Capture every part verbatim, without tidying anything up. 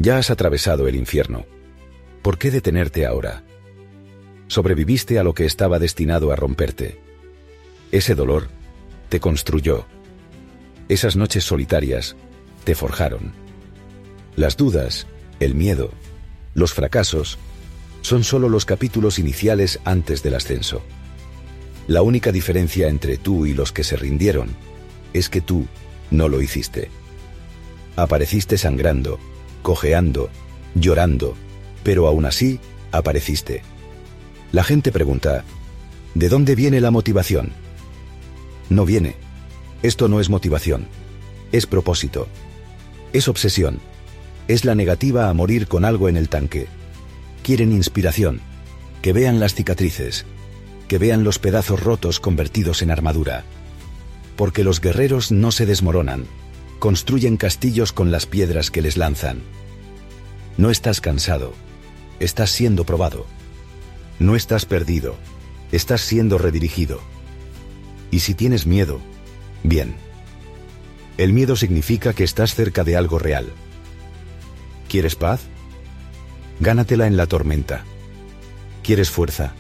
Ya has atravesado el infierno. ¿Por qué detenerte ahora? Sobreviviste a lo que estaba destinado a romperte. Ese dolor te construyó. Esas noches solitarias te forjaron. Las dudas, el miedo, los fracasos, son solo los capítulos iniciales antes del ascenso. La única diferencia entre tú y los que se rindieron es que tú no lo hiciste. Apareciste sangrando, cojeando, llorando, pero aún así apareciste. La gente pregunta, ¿de dónde viene la motivación? No viene. Esto no es motivación. Es propósito. Es obsesión. Es la negativa a morir con algo en el tanque. Quieren inspiración. Que vean las cicatrices. Que vean los pedazos rotos convertidos en armadura. Porque los guerreros no se desmoronan. Construyen castillos con las piedras que les lanzan. No estás cansado. Estás siendo probado. No estás perdido. Estás siendo redirigido. Y si tienes miedo, bien. El miedo significa que estás cerca de algo real. ¿Quieres paz? Gánatela en la tormenta. ¿Quieres fuerza?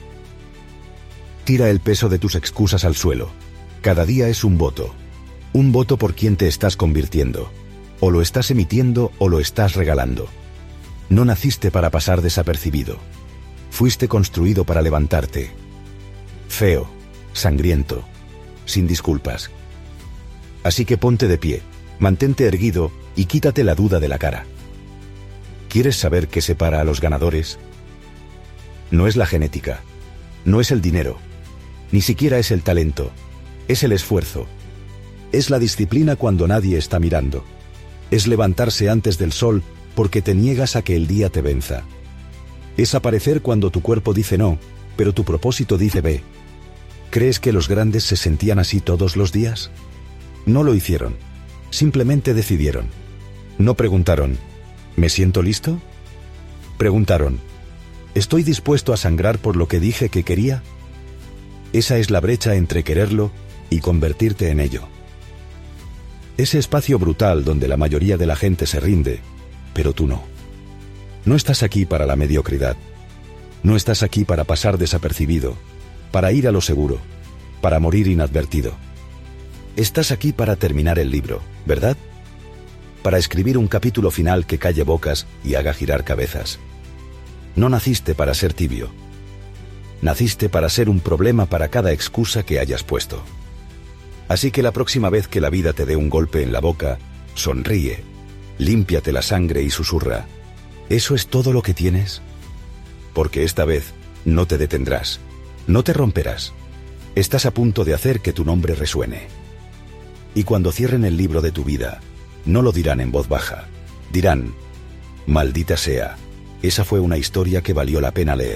Tira el peso de tus excusas al suelo. Cada día es un voto. Un voto por quien te estás convirtiendo. O lo estás emitiendo o lo estás regalando. No naciste para pasar desapercibido. Fuiste construido para levantarte. Feo, sangriento, sin disculpas. Así que ponte de pie, mantente erguido y quítate la duda de la cara. ¿Quieres saber qué separa a los ganadores? No es la genética, no es el dinero, ni siquiera es el talento, es el esfuerzo. Es la disciplina cuando nadie está mirando. Es levantarse antes del sol porque te niegas a que el día te venza. Es aparecer cuando tu cuerpo dice no, pero tu propósito dice ve. ¿Crees que los grandes se sentían así todos los días? No lo hicieron. Simplemente decidieron. No preguntaron, ¿me siento listo? Preguntaron, ¿estoy dispuesto a sangrar por lo que dije que quería? Esa es la brecha entre quererlo y convertirte en ello. Ese espacio brutal donde la mayoría de la gente se rinde, pero tú no. No estás aquí para la mediocridad. No estás aquí para pasar desapercibido, para ir a lo seguro, para morir inadvertido. Estás aquí para terminar el libro, ¿verdad? Para escribir un capítulo final que calle bocas y haga girar cabezas. No naciste para ser tibio. Naciste para ser un problema para cada excusa que hayas puesto. Así que la próxima vez que la vida te dé un golpe en la boca, sonríe, límpiate la sangre y susurra, ¿eso es todo lo que tienes? Porque esta vez no te detendrás, no te romperás. Estás a punto de hacer que tu nombre resuene. Y cuando cierren el libro de tu vida, no lo dirán en voz baja. Dirán, maldita sea, esa fue una historia que valió la pena leer.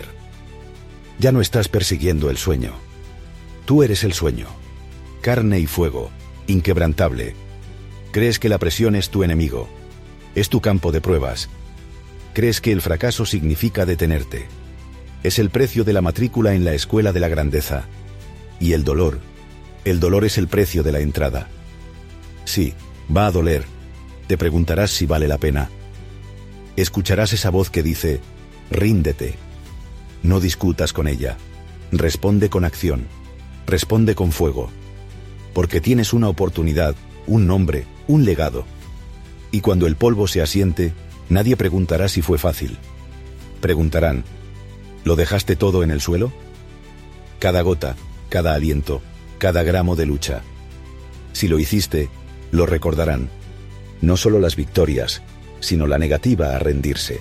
Ya no estás persiguiendo el sueño. Tú eres el sueño. Carne y fuego, inquebrantable. Crees que la presión es tu enemigo. Es tu campo de pruebas. Crees que el fracaso significa detenerte. Es el precio de la matrícula en la escuela de la grandeza. Y el dolor, el dolor es el precio de la entrada. Sí, va a doler. Te preguntarás si vale la pena. Escucharás esa voz que dice, ríndete. No discutas con ella. Responde con acción. Responde con fuego. Porque tienes una oportunidad, un nombre, un legado. Y cuando el polvo se asiente, nadie preguntará si fue fácil. Preguntarán, ¿lo dejaste todo en el suelo? Cada gota, cada aliento, cada gramo de lucha. Si lo hiciste, lo recordarán. No solo las victorias, sino la negativa a rendirse.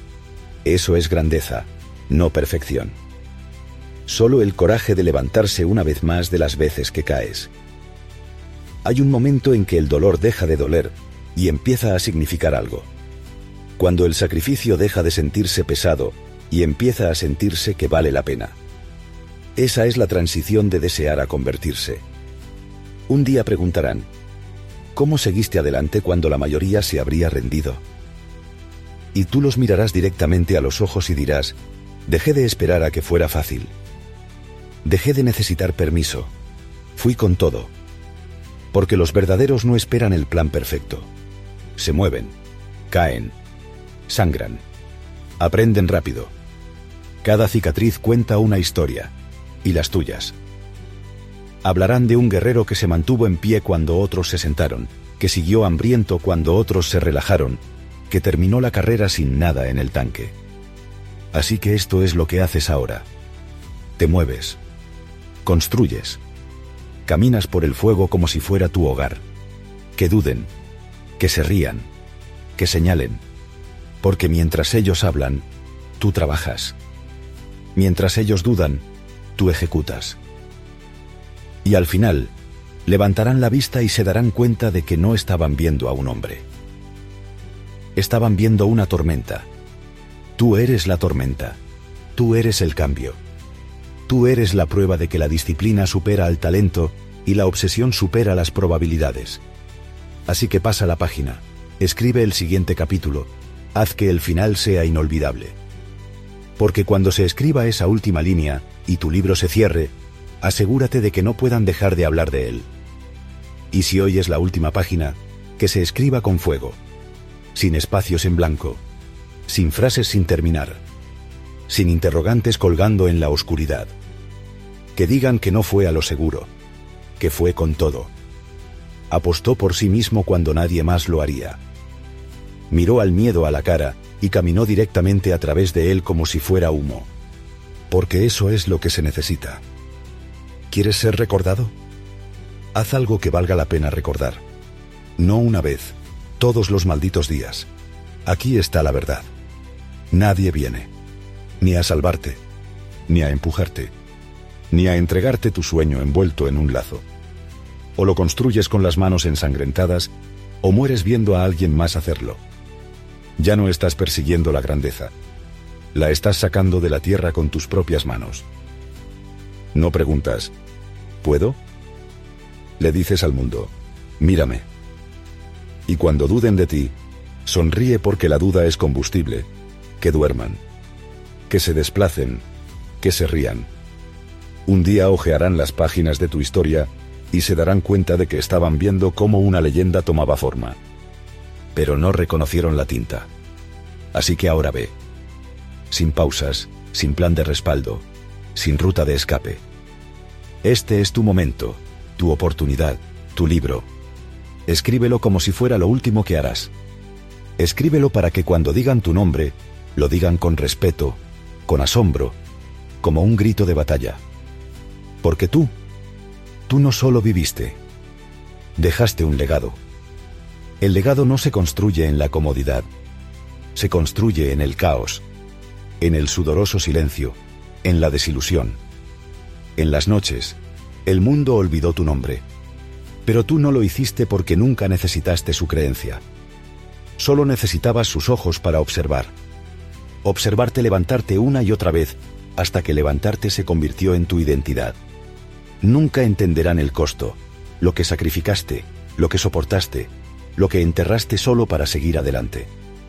Eso es grandeza, no perfección. Solo el coraje de levantarse una vez más de las veces que caes. Hay un momento en que el dolor deja de doler y empieza a significar algo. Cuando el sacrificio deja de sentirse pesado y empieza a sentirse que vale la pena. Esa es la transición de desear a convertirse. Un día preguntarán, ¿cómo seguiste adelante cuando la mayoría se habría rendido? Y tú los mirarás directamente a los ojos y dirás, dejé de esperar a que fuera fácil. Dejé de necesitar permiso. Fui con todo. Porque los verdaderos no esperan el plan perfecto. Se mueven, caen, Sangran. Aprenden rápido. Cada cicatriz cuenta una historia. Y las tuyas. Hablarán de un guerrero que se mantuvo en pie cuando otros se sentaron, que siguió hambriento cuando otros se relajaron, que terminó la carrera sin nada en el tanque. Así que esto es lo que haces ahora. Te mueves. Construyes. Caminas por el fuego como si fuera tu hogar. Que duden. Que se rían. Que señalen. Porque mientras ellos hablan, tú trabajas. Mientras ellos dudan, tú ejecutas. Y al final, levantarán la vista y se darán cuenta de que no estaban viendo a un hombre. Estaban viendo una tormenta. Tú eres la tormenta. Tú eres el cambio. Tú eres la prueba de que la disciplina supera al talento y la obsesión supera las probabilidades. Así que pasa la página, escribe el siguiente capítulo, haz que el final sea inolvidable. Porque cuando se escriba esa última línea y tu libro se cierre, asegúrate de que no puedan dejar de hablar de él. Y si oyes la última página, que se escriba con fuego, sin espacios en blanco, sin frases sin terminar, sin interrogantes colgando en la oscuridad. Que digan que no fue a lo seguro, que fue con todo. Apostó por sí mismo cuando nadie más lo haría. Miró al miedo a la cara y caminó directamente a través de él como si fuera humo. Porque eso es lo que se necesita. ¿Quieres ser recordado? Haz algo que valga la pena recordar. No una vez, todos los malditos días. Aquí está la verdad. Nadie viene, ni a salvarte, ni a empujarte, ni a entregarte tu sueño envuelto en un lazo. O lo construyes con las manos ensangrentadas, o mueres viendo a alguien más hacerlo. Ya no estás persiguiendo la grandeza. La estás sacando de la tierra con tus propias manos. No preguntas, ¿puedo? Le dices al mundo, mírame. Y cuando duden de ti, sonríe porque la duda es combustible. Que duerman. Que se desplacen. Que se rían. Un día hojearán las páginas de tu historia y se darán cuenta de que estaban viendo cómo una leyenda tomaba forma. Pero no reconocieron la tinta. Así que ahora ve. Sin pausas, sin plan de respaldo, sin ruta de escape. Este es tu momento, tu oportunidad, tu libro. Escríbelo como si fuera lo último que harás. Escríbelo para que cuando digan tu nombre, lo digan con respeto, con asombro, como un grito de batalla. Porque tú, tú no solo viviste, dejaste un legado. El legado no se construye en la comodidad, se construye en el caos, en el sudoroso silencio, en la desilusión. En las noches, el mundo olvidó tu nombre, pero tú no lo hiciste porque nunca necesitaste su creencia. Solo necesitabas sus ojos para observar. Observarte levantarte una y otra vez, hasta que levantarte se convirtió en tu identidad. Nunca entenderán el costo, lo que sacrificaste, lo que soportaste, lo que enterraste solo para seguir adelante.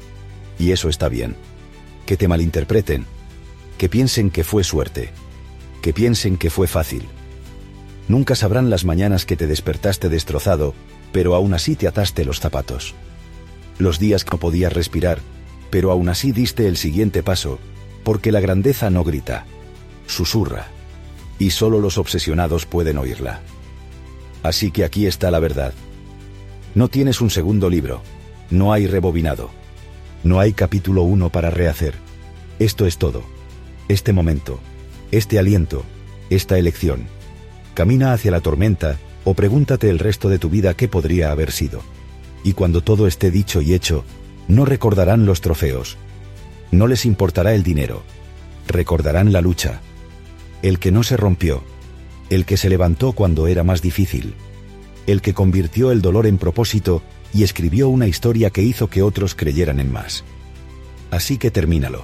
Y eso está bien. Que te malinterpreten, que piensen que fue suerte, que piensen que fue fácil. Nunca sabrán las mañanas que te despertaste destrozado, pero aún así te ataste los zapatos. Los días que no podías respirar, pero aún así diste el siguiente paso, porque la grandeza no grita, susurra, y solo los obsesionados pueden oírla. Así que aquí está la verdad. No tienes un segundo libro, no hay rebobinado, no hay capítulo uno para rehacer. Esto es todo, este momento, este aliento, esta elección. Camina hacia la tormenta, o pregúntate el resto de tu vida qué podría haber sido. Y cuando todo esté dicho y hecho, no recordarán los trofeos. No les importará el dinero. Recordarán la lucha. El que no se rompió. El que se levantó cuando era más difícil. El que convirtió el dolor en propósito y escribió una historia que hizo que otros creyeran en más. Así que termínalo.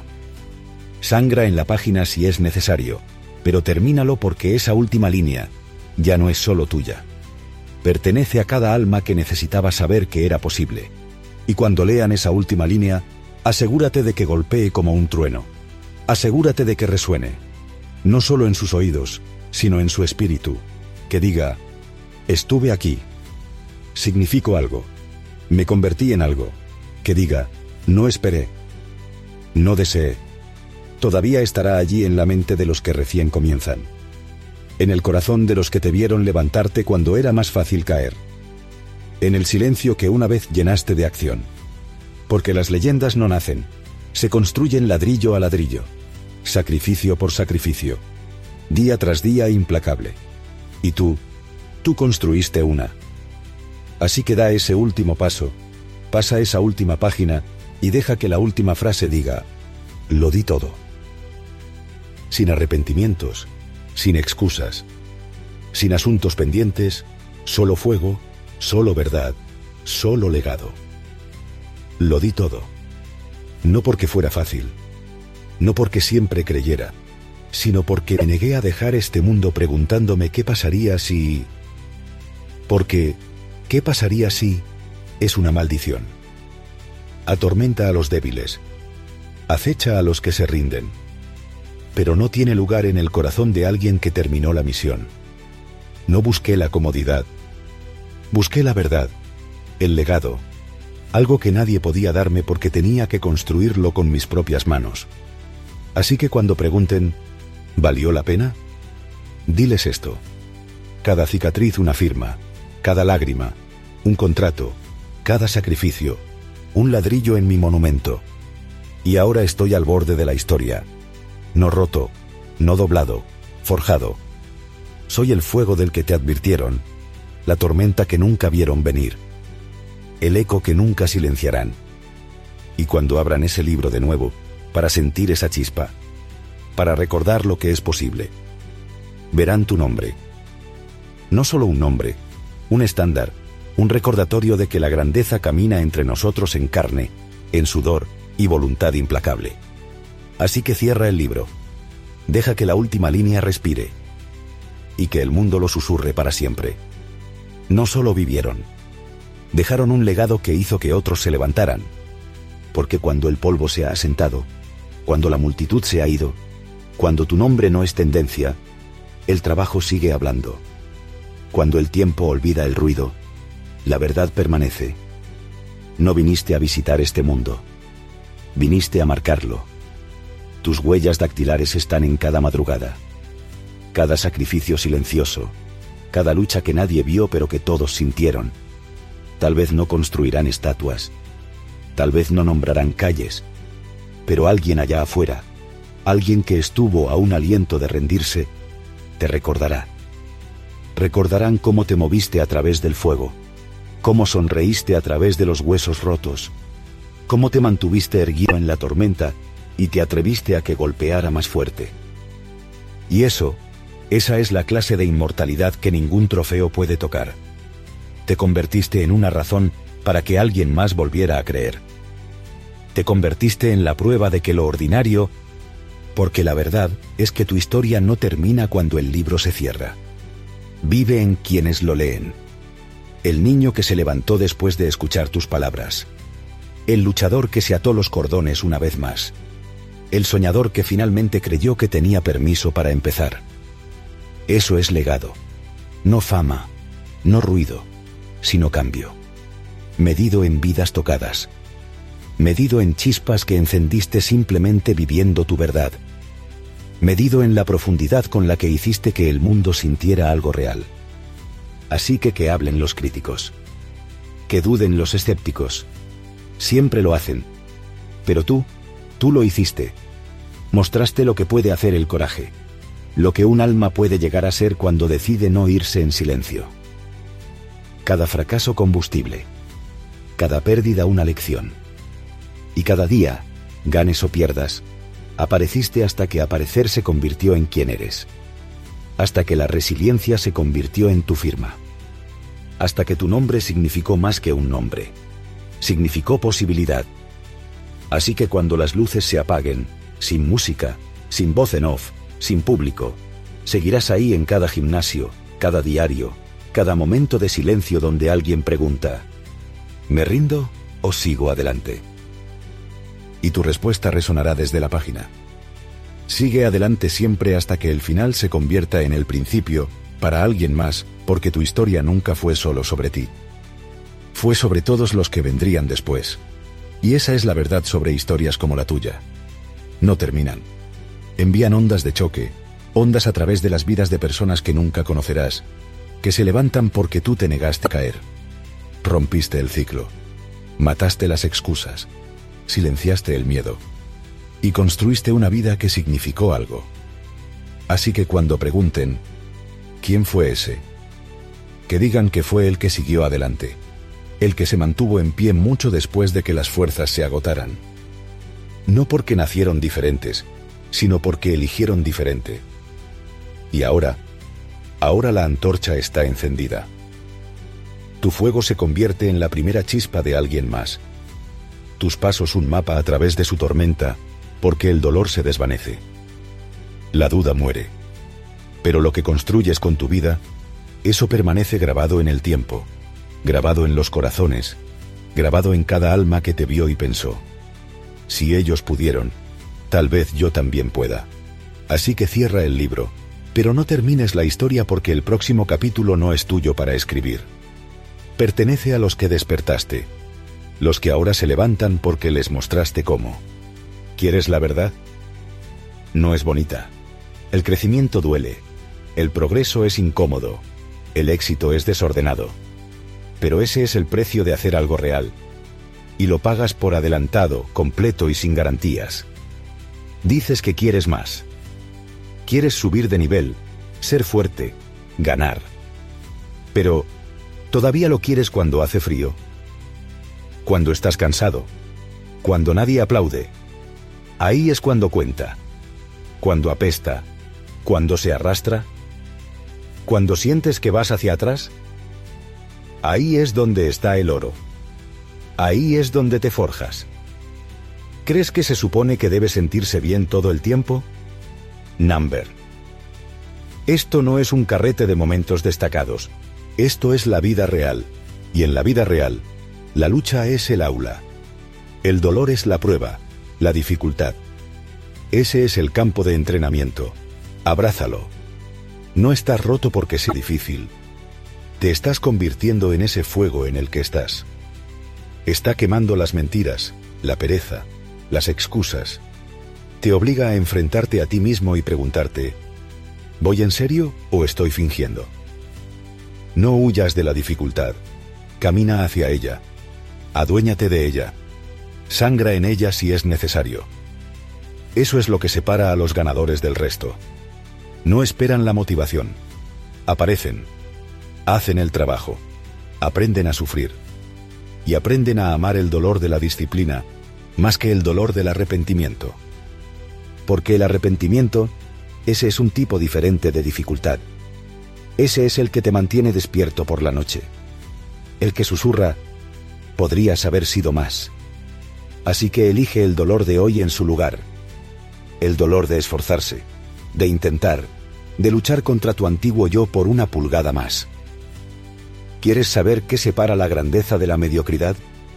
Sangra en la página si es necesario, pero termínalo porque esa última línea ya no es solo tuya. Pertenece a cada alma que necesitaba saber que era posible. Y cuando lean esa última línea, asegúrate de que golpee como un trueno. Asegúrate de que resuene, no solo en sus oídos, sino en su espíritu. Que diga, estuve aquí. Significo algo. Me convertí en algo. Que diga, no esperé. No desee. Todavía estará allí en la mente de los que recién comienzan. En el corazón de los que te vieron levantarte cuando era más fácil caer. En el silencio que una vez llenaste de acción. Porque las leyendas no nacen, se construyen ladrillo a ladrillo, sacrificio por sacrificio, día tras día implacable. Y tú, tú construiste una. Así que da ese último paso, pasa esa última página y deja que la última frase diga, lo di todo. Sin arrepentimientos, sin excusas, sin asuntos pendientes, solo fuego, solo verdad, solo legado. Lo di todo. No porque fuera fácil, no porque siempre creyera, sino porque me negué a dejar este mundo preguntándome qué pasaría si... Porque, ¿qué pasaría si? Es una maldición. Atormenta a los débiles, acecha a los que se rinden, pero no tiene lugar en el corazón de alguien que terminó la misión. No busqué la comodidad, busqué la verdad, el legado, algo que nadie podía darme porque tenía que construirlo con mis propias manos. Así que cuando pregunten, ¿valió la pena? Diles esto. Cada cicatriz una firma, cada lágrima, un contrato, cada sacrificio, un ladrillo en mi monumento. Y ahora estoy al borde de la historia. No roto, no doblado, forjado. Soy el fuego del que te advirtieron, la tormenta que nunca vieron venir, el eco que nunca silenciarán. Y cuando abran ese libro de nuevo, para sentir esa chispa, para recordar lo que es posible, verán tu nombre. No solo un nombre, un estándar, un recordatorio de que la grandeza camina entre nosotros en carne, en sudor y voluntad implacable. Así que cierra el libro, deja que la última línea respire, y que el mundo lo susurre para siempre. No solo vivieron, dejaron un legado que hizo que otros se levantaran, porque cuando el polvo se ha asentado, cuando la multitud se ha ido, cuando tu nombre no es tendencia, el trabajo sigue hablando. Cuando el tiempo olvida el ruido, la verdad permanece. No viniste a visitar este mundo, viniste a marcarlo. Tus huellas dactilares están en cada madrugada, cada sacrificio silencioso, cada lucha que nadie vio pero que todos sintieron. Tal vez no construirán estatuas, tal vez no nombrarán calles, pero alguien allá afuera, alguien que estuvo a un aliento de rendirse, te recordará. Recordarán cómo te moviste a través del fuego, cómo sonreíste a través de los huesos rotos, cómo te mantuviste erguido en la tormenta y te atreviste a que golpeara más fuerte. Y eso, esa es la clase de inmortalidad que ningún trofeo puede tocar. Te convertiste en una razón para que alguien más volviera a creer. Te convertiste en la prueba de que lo ordinario, porque la verdad es que tu historia no termina cuando el libro se cierra. Vive en quienes lo leen. El niño que se levantó después de escuchar tus palabras. El luchador que se ató los cordones una vez más. El soñador que finalmente creyó que tenía permiso para empezar. Eso es legado. No fama, no ruido, sino cambio. Medido en vidas tocadas. Medido en chispas que encendiste simplemente viviendo tu verdad. Medido en la profundidad con la que hiciste que el mundo sintiera algo real. Así que que hablen los críticos. Que duden los escépticos. Siempre lo hacen. Pero tú, tú lo hiciste. Mostraste lo que puede hacer el coraje. Lo que un alma puede llegar a ser cuando decide no irse en silencio. Cada fracaso combustible. Cada pérdida una lección. Y cada día, ganes o pierdas, apareciste hasta que aparecer se convirtió en quien eres. Hasta que la resiliencia se convirtió en tu firma. Hasta que tu nombre significó más que un nombre. Significó posibilidad. Así que cuando las luces se apaguen, sin música, sin voz en off, sin público, seguirás ahí en cada gimnasio, cada diario, cada momento de silencio donde alguien pregunta, ¿me rindo o sigo adelante? Y tu respuesta resonará desde la página. Sigue adelante siempre hasta que el final se convierta en el principio, para alguien más, porque tu historia nunca fue solo sobre ti. Fue sobre todos los que vendrían después. Y esa es la verdad sobre historias como la tuya. no terminan. Envían ondas de choque, ondas a través de las vidas de personas que nunca conocerás, que se levantan porque tú te negaste a caer. Rompiste el ciclo, mataste las excusas, silenciaste el miedo y construiste una vida que significó algo. Así que cuando pregunten, ¿quién fue ese?, que digan que fue el que siguió adelante, el que se mantuvo en pie mucho después de que las fuerzas se agotaran. No porque nacieron diferentes, sino porque eligieron diferente. Y ahora, ahora la antorcha está encendida. Tu fuego se convierte en la primera chispa de alguien más. Tus pasos un mapa a través de su tormenta, porque el dolor se desvanece. La duda muere. Pero lo que construyes con tu vida, eso permanece grabado en el tiempo, grabado en los corazones, grabado en cada alma que te vio y pensó: si ellos pudieron, tal vez yo también pueda. Así que cierra el libro, pero no termines la historia porque el próximo capítulo no es tuyo para escribir. Pertenece a los que despertaste, los que ahora se levantan porque les mostraste cómo. ¿Quieres la verdad? No es bonita. El crecimiento duele. El progreso es incómodo. El éxito es desordenado. Pero ese es el precio de hacer algo real. Y lo pagas por adelantado, completo y sin garantías. Dices que quieres más. Quieres subir de nivel, ser fuerte, ganar. Pero, ¿todavía lo quieres cuando hace frío? Cuando estás cansado. Cuando nadie aplaude. Ahí es cuando cuenta. Cuando apesta. Cuando se arrastra. Cuando sientes que vas hacia atrás. Ahí es donde está el oro. Ahí es donde te forjas. ¿Crees que se supone que debe sentirse bien todo el tiempo? Number. Esto no es un carrete de momentos destacados. Esto es la vida real. Y en la vida real, la lucha es el aula. El dolor es la prueba, la dificultad. Ese es el campo de entrenamiento. Abrázalo. No estás roto porque sea difícil. Te estás convirtiendo en ese fuego en el que estás. Está quemando las mentiras, la pereza, las excusas. Te obliga a enfrentarte a ti mismo y preguntarte: ¿voy en serio o estoy fingiendo? No huyas de la dificultad. Camina hacia ella. Aduéñate de ella. Sangra en ella si es necesario. Eso es lo que separa a los ganadores del resto. No esperan la motivación. Aparecen. Hacen el trabajo. Aprenden a sufrir. Y aprenden a amar el dolor de la disciplina más que el dolor del arrepentimiento. Porque el arrepentimiento, ese es un tipo diferente de dificultad. Ese es el que te mantiene despierto por la noche. El que susurra: podrías haber sido más. Así que elige el dolor de hoy en su lugar. El dolor de esforzarse, de intentar, de luchar contra tu antiguo yo por una pulgada más. ¿Quieres saber qué separa la grandeza de la mediocridad?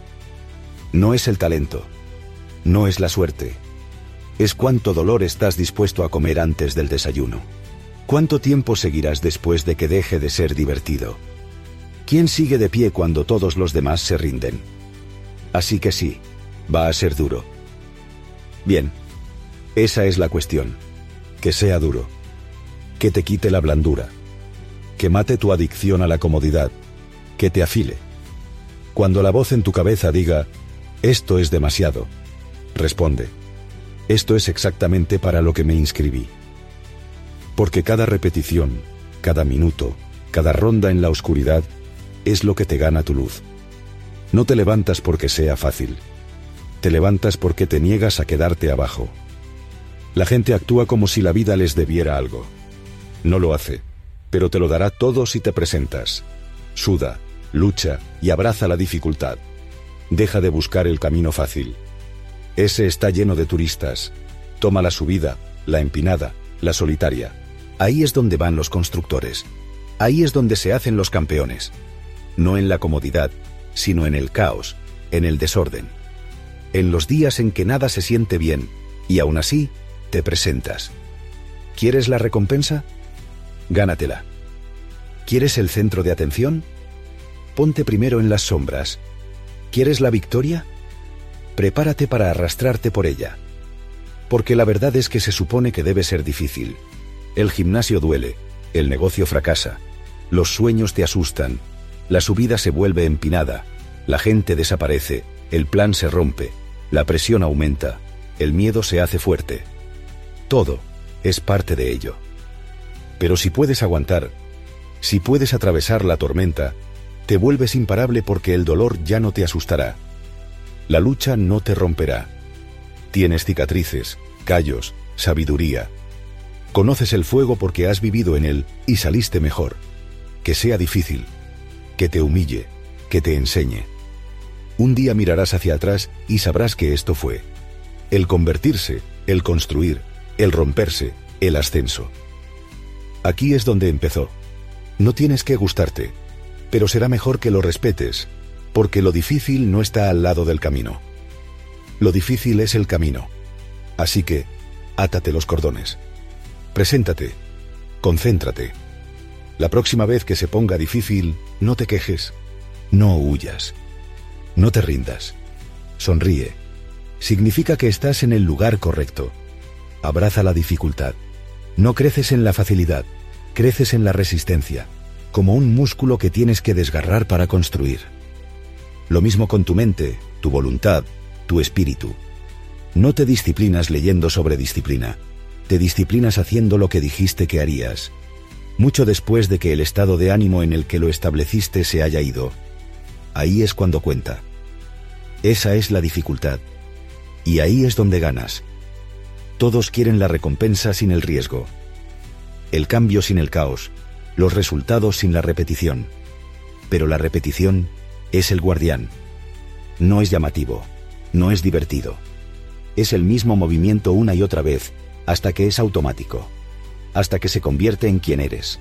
No es el talento. No es la suerte. Es cuánto dolor estás dispuesto a comer antes del desayuno. ¿Cuánto tiempo seguirás después de que deje de ser divertido? ¿Quién sigue de pie cuando todos los demás se rinden? Así que sí, va a ser duro. Bien, esa es la cuestión. Que sea duro. Que te quite la blandura. Que mate tu adicción a la comodidad. Que te afile. Cuando la voz en tu cabeza diga: esto es demasiado, responde: esto es exactamente para lo que me inscribí. Porque cada repetición, cada minuto, cada ronda en la oscuridad, es lo que te gana tu luz. No te levantas porque sea fácil. Te levantas porque te niegas a quedarte abajo. La gente actúa como si la vida les debiera algo. No lo hace, pero te lo dará todo si te presentas. Suda, lucha y abraza la dificultad. Deja de buscar el camino fácil. Ese está lleno de turistas. Toma la subida, la empinada, la solitaria. Ahí es donde van los constructores. Ahí es donde se hacen los campeones. No en la comodidad, sino en el caos, en el desorden. En los días en que nada se siente bien, y aún así, te presentas. ¿Quieres la recompensa? Gánatela. ¿Quieres el centro de atención? Ponte primero en las sombras. ¿Quieres la victoria? Prepárate para arrastrarte por ella. Porque la verdad es que se supone que debe ser difícil. El gimnasio duele, el negocio fracasa, los sueños te asustan, la subida se vuelve empinada, la gente desaparece, el plan se rompe, la presión aumenta, el miedo se hace fuerte. Todo es parte de ello. Pero si puedes aguantar, si puedes atravesar la tormenta, te vuelves imparable porque el dolor ya no te asustará. La lucha no te romperá. Tienes cicatrices, callos, sabiduría. Conoces el fuego porque has vivido en él y saliste mejor. Que sea difícil, que te humille, que te enseñe. Un día mirarás hacia atrás y sabrás que esto fue el convertirse, el construir, el romperse, el ascenso. Aquí es donde empezó. No tienes que gustarte, pero será mejor que lo respetes, porque lo difícil no está al lado del camino. Lo difícil es el camino. Así que, átate los cordones. Preséntate. Concéntrate. La próxima vez que se ponga difícil, no te quejes. No huyas. No te rindas. Sonríe. Significa que estás en el lugar correcto. Abraza la dificultad. No creces en la facilidad, creces en la resistencia, como un músculo que tienes que desgarrar para construir. Lo mismo con tu mente, tu voluntad, tu espíritu. No te disciplinas leyendo sobre disciplina, te disciplinas haciendo lo que dijiste que harías, mucho después de que el estado de ánimo en el que lo estableciste se haya ido. Ahí es cuando cuenta. Esa es la dificultad. Y ahí es donde ganas. Todos quieren la recompensa sin el riesgo, el cambio sin el caos, los resultados sin la repetición. Pero la repetición es el guardián. No es llamativo, no es divertido. Es el mismo movimiento una y otra vez, hasta que es automático, hasta que se convierte en quien eres.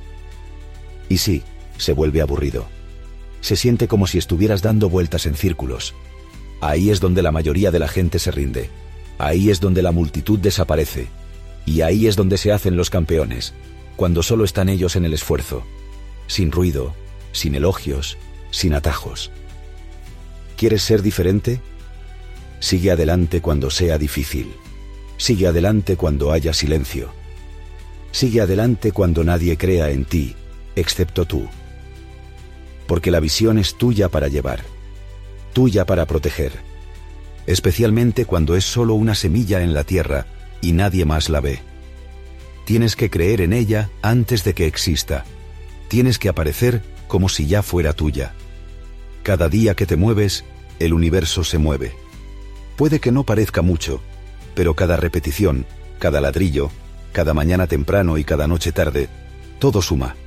Y sí, se vuelve aburrido. Se siente como si estuvieras dando vueltas en círculos. Ahí es donde la mayoría de la gente se rinde. Ahí es donde la multitud desaparece. Y ahí es donde se hacen los campeones, cuando solo están ellos en el esfuerzo, sin ruido, sin elogios, sin atajos. ¿Quieres ser diferente? Sigue adelante cuando sea difícil. Sigue adelante cuando haya silencio. Sigue adelante cuando nadie crea en ti, excepto tú. Porque la visión es tuya para llevar, tuya para proteger, especialmente cuando es solo una semilla en la tierra y nadie más la ve. Tienes que creer en ella antes de que exista. Tienes que aparecer como si ya fuera tuya. Cada día que te mueves, el universo se mueve. Puede que no parezca mucho, pero cada repetición, cada ladrillo, cada mañana temprano y cada noche tarde, todo suma.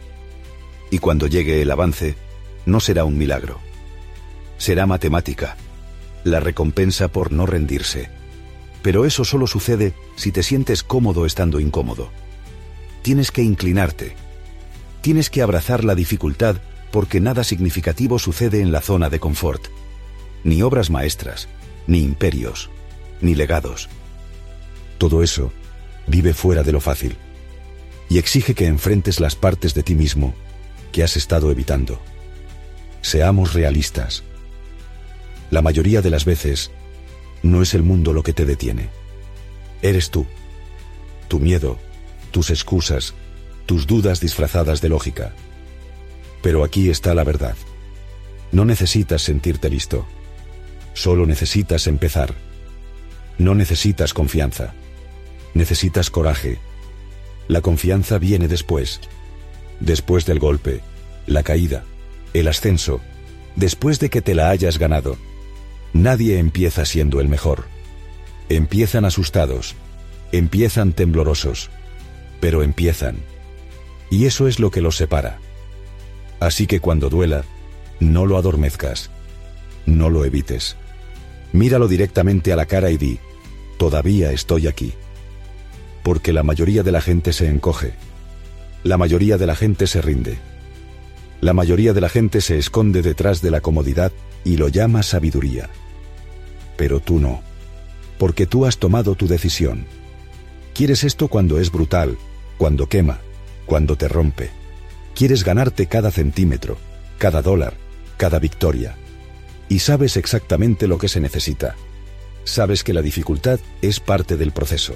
Y cuando llegue el avance, no será un milagro. Será matemática, la recompensa por no rendirse. Pero eso solo sucede si te sientes cómodo estando incómodo. Tienes que inclinarte. Tienes que abrazar la dificultad porque nada significativo sucede en la zona de confort. Ni obras maestras, ni imperios, ni legados. Todo eso vive fuera de lo fácil y exige que enfrentes las partes de ti mismo que has estado evitando. Seamos realistas. La mayoría de las veces, no es el mundo lo que te detiene. Eres tú. Tu miedo, tus excusas, tus dudas disfrazadas de lógica. Pero aquí está la verdad. No necesitas sentirte listo. Solo necesitas empezar. No necesitas confianza. Necesitas coraje. La confianza viene después. Después del golpe, la caída, el ascenso, después de que te la hayas ganado. Nadie empieza siendo el mejor. Empiezan asustados, empiezan temblorosos, pero empiezan. Y eso es lo que los separa. Así que cuando duela, no lo adormezcas, no lo evites. Míralo directamente a la cara y di, todavía estoy aquí. Porque la mayoría de la gente se encoge. La mayoría de la gente se rinde. La mayoría de la gente se esconde detrás de la comodidad y lo llama sabiduría. Pero tú no. Porque tú has tomado tu decisión. Quieres esto cuando es brutal, cuando quema, cuando te rompe. Quieres ganarte cada centímetro, cada dólar, cada victoria. Y sabes exactamente lo que se necesita. Sabes que la dificultad es parte del proceso.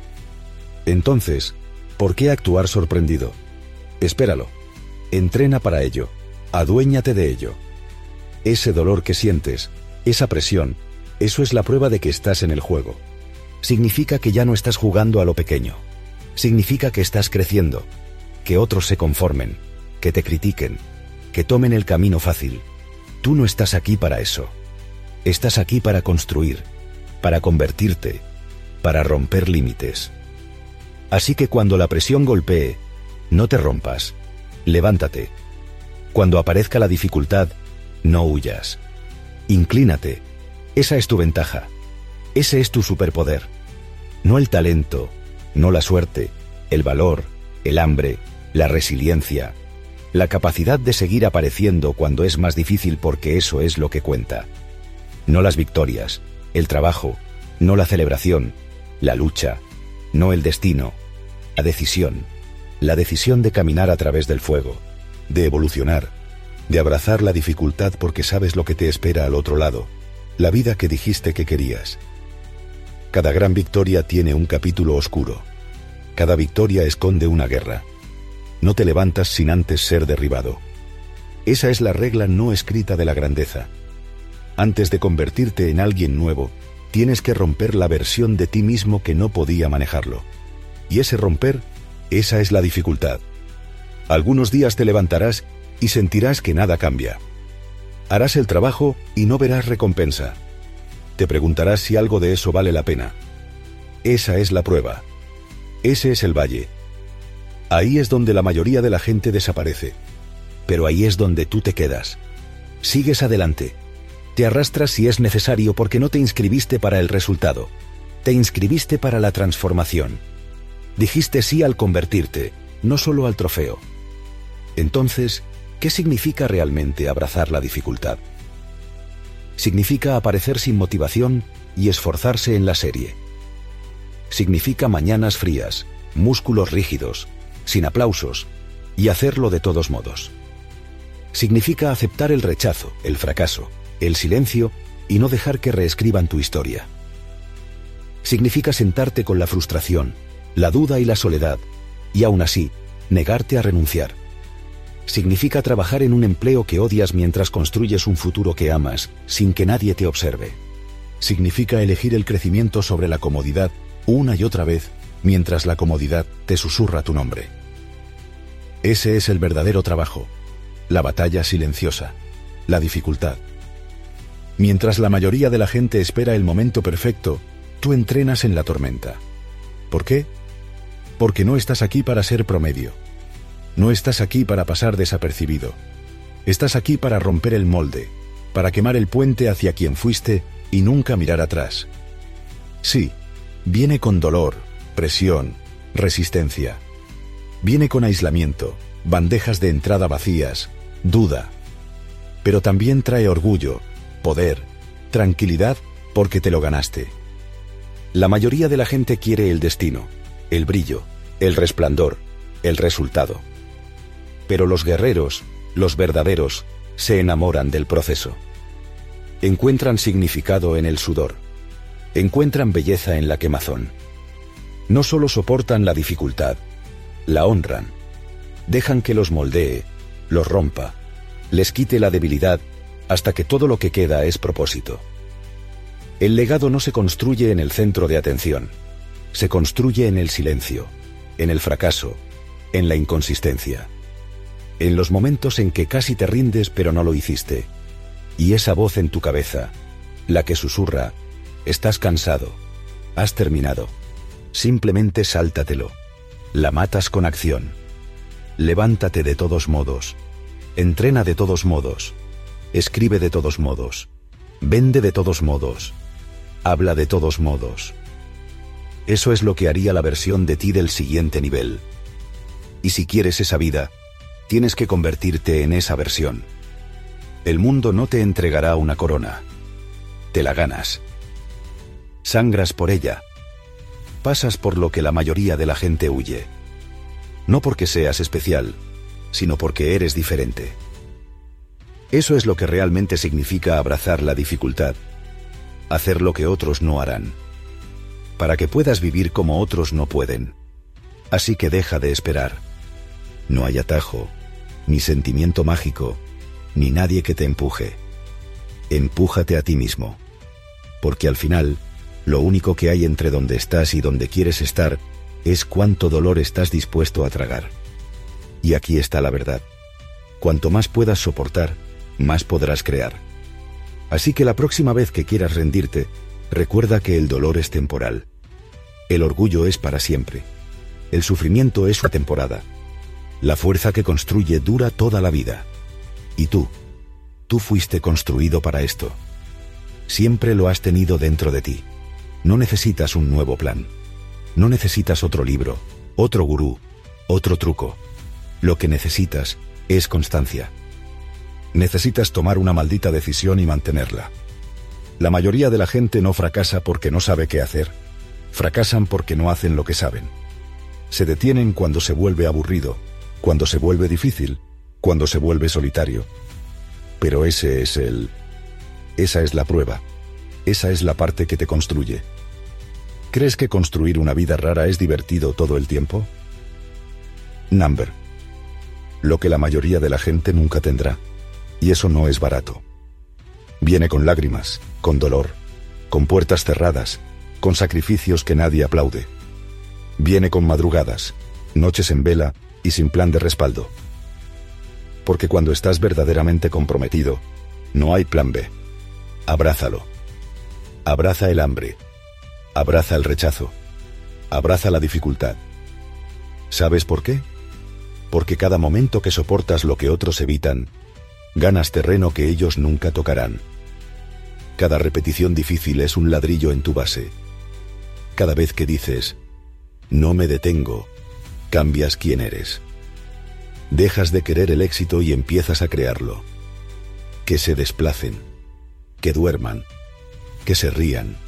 Entonces, ¿por qué actuar sorprendido? Espéralo. Entrena para ello. Aduéñate de ello. Ese dolor que sientes, esa presión, eso es la prueba de que estás en el juego. Significa que ya no estás jugando a lo pequeño. Significa que estás creciendo, que otros se conformen, que te critiquen, que tomen el camino fácil. Tú no estás aquí para eso. Estás aquí para construir, para convertirte, para romper límites. Así que cuando la presión golpee, no te rompas. Levántate. Cuando aparezca la dificultad, no huyas. Inclínate. Esa es tu ventaja. Ese es tu superpoder. No el talento, no la suerte, el valor, el hambre, la resiliencia, la capacidad de seguir apareciendo cuando es más difícil, porque eso es lo que cuenta. No las victorias, el trabajo, no la celebración, la lucha, no el destino, la decisión, la decisión de caminar a través del fuego, de evolucionar, de abrazar la dificultad porque sabes lo que te espera al otro lado, la vida que dijiste que querías. Cada gran victoria tiene un capítulo oscuro. Cada victoria esconde una guerra. No te levantas sin antes ser derribado. Esa es la regla no escrita de la grandeza. Antes de convertirte en alguien nuevo, tienes que romper la versión de ti mismo que no podía manejarlo. Y ese romper, esa es la dificultad. Algunos días te levantarás y sentirás que nada cambia. Harás el trabajo y no verás recompensa. Te preguntarás si algo de eso vale la pena. Esa es la prueba. Ese es el valle. Ahí es donde la mayoría de la gente desaparece. Pero ahí es donde tú te quedas. Sigues adelante. Te arrastras si es necesario porque no te inscribiste para el resultado. Te inscribiste para la transformación. Dijiste sí al convertirte, no solo al trofeo. Entonces, ¿qué significa realmente abrazar la dificultad? Significa aparecer sin motivación y esforzarse en la serie. Significa mañanas frías, músculos rígidos, sin aplausos, y hacerlo de todos modos. Significa aceptar el rechazo, el fracaso, el silencio y no dejar que reescriban tu historia. Significa sentarte con la frustración, la duda y la soledad, y aún así, negarte a renunciar. Significa trabajar en un empleo que odias mientras construyes un futuro que amas, sin que nadie te observe. Significa elegir el crecimiento sobre la comodidad una y otra vez, mientras la comodidad te susurra tu nombre. Ese es el verdadero trabajo, la batalla silenciosa, la dificultad. Mientras la mayoría de la gente espera el momento perfecto, tú entrenas en la tormenta. ¿Por qué? Porque no estás aquí para ser promedio. No estás aquí para pasar desapercibido. Estás aquí para romper el molde, para quemar el puente hacia quien fuiste y nunca mirar atrás. Sí, viene con dolor, presión, resistencia. Viene con aislamiento, bandejas de entrada vacías, duda. Pero también trae orgullo, poder, tranquilidad, porque te lo ganaste. La mayoría de la gente quiere el destino, el brillo, el resplandor, el resultado. Pero los guerreros, los verdaderos, se enamoran del proceso. Encuentran significado en el sudor. Encuentran belleza en la quemazón. No solo soportan la dificultad, la honran. Dejan que los moldee, los rompa, les quite la debilidad, hasta que todo lo que queda es propósito. El legado no se construye en el centro de atención. Se construye en el silencio, en el fracaso, en la inconsistencia. En los momentos en que casi te rindes pero no lo hiciste. Y esa voz en tu cabeza, la que susurra, estás cansado, has terminado, simplemente sáltatelo, la matas con acción. Levántate de todos modos, entrena de todos modos, escribe de todos modos, vende de todos modos, habla de todos modos. Eso es lo que haría la versión de ti del siguiente nivel. Y si quieres esa vida, tienes que convertirte en esa versión. El mundo no te entregará una corona. Te la ganas. Sangras por ella. Pasas por lo que la mayoría de la gente huye. No porque seas especial, sino porque eres diferente. Eso es lo que realmente significa abrazar la dificultad. hacer lo que otros no harán, para que puedas vivir como otros no pueden. Así que deja de esperar. No hay atajo, ni sentimiento mágico, ni nadie que te empuje. Empújate a ti mismo, porque al final, lo único que hay entre donde estás y donde quieres estar es cuánto dolor estás dispuesto a tragar. Y aquí está la verdad. Cuanto más puedas soportar, más podrás crear. Así que la próxima vez que quieras rendirte, recuerda que el dolor es temporal. El orgullo es para siempre. El sufrimiento es una temporada. La fuerza que construye dura toda la vida. Y tú, tú fuiste construido para esto. Siempre lo has tenido dentro de ti. No necesitas un nuevo plan. No necesitas otro libro, otro gurú, otro truco. Lo que necesitas es constancia. Necesitas tomar una maldita decisión y mantenerla. La mayoría de la gente no fracasa porque no sabe qué hacer. Fracasan porque no hacen lo que saben. Se detienen cuando se vuelve aburrido, cuando se vuelve difícil, cuando se vuelve solitario. Pero ese es el... Esa es la prueba. Esa es la parte que te construye. ¿Crees que construir una vida rara es divertido todo el tiempo? Number. Lo que la mayoría de la gente nunca tendrá. Y eso no es barato. Viene con lágrimas, con dolor, con puertas cerradas, con sacrificios que nadie aplaude. Viene con madrugadas, noches en vela y sin plan de respaldo. Porque cuando estás verdaderamente comprometido, no hay plan B. Abrázalo. Abraza el hambre. Abraza el rechazo. Abraza la dificultad. ¿Sabes por qué? Porque cada momento que soportas lo que otros evitan, ganas terreno que ellos nunca tocarán. Cada repetición difícil es un ladrillo en tu base. Cada vez que dices, no me detengo, cambias quién eres. Dejas de querer el éxito y empiezas a crearlo. Que se desplacen, que duerman, que se rían.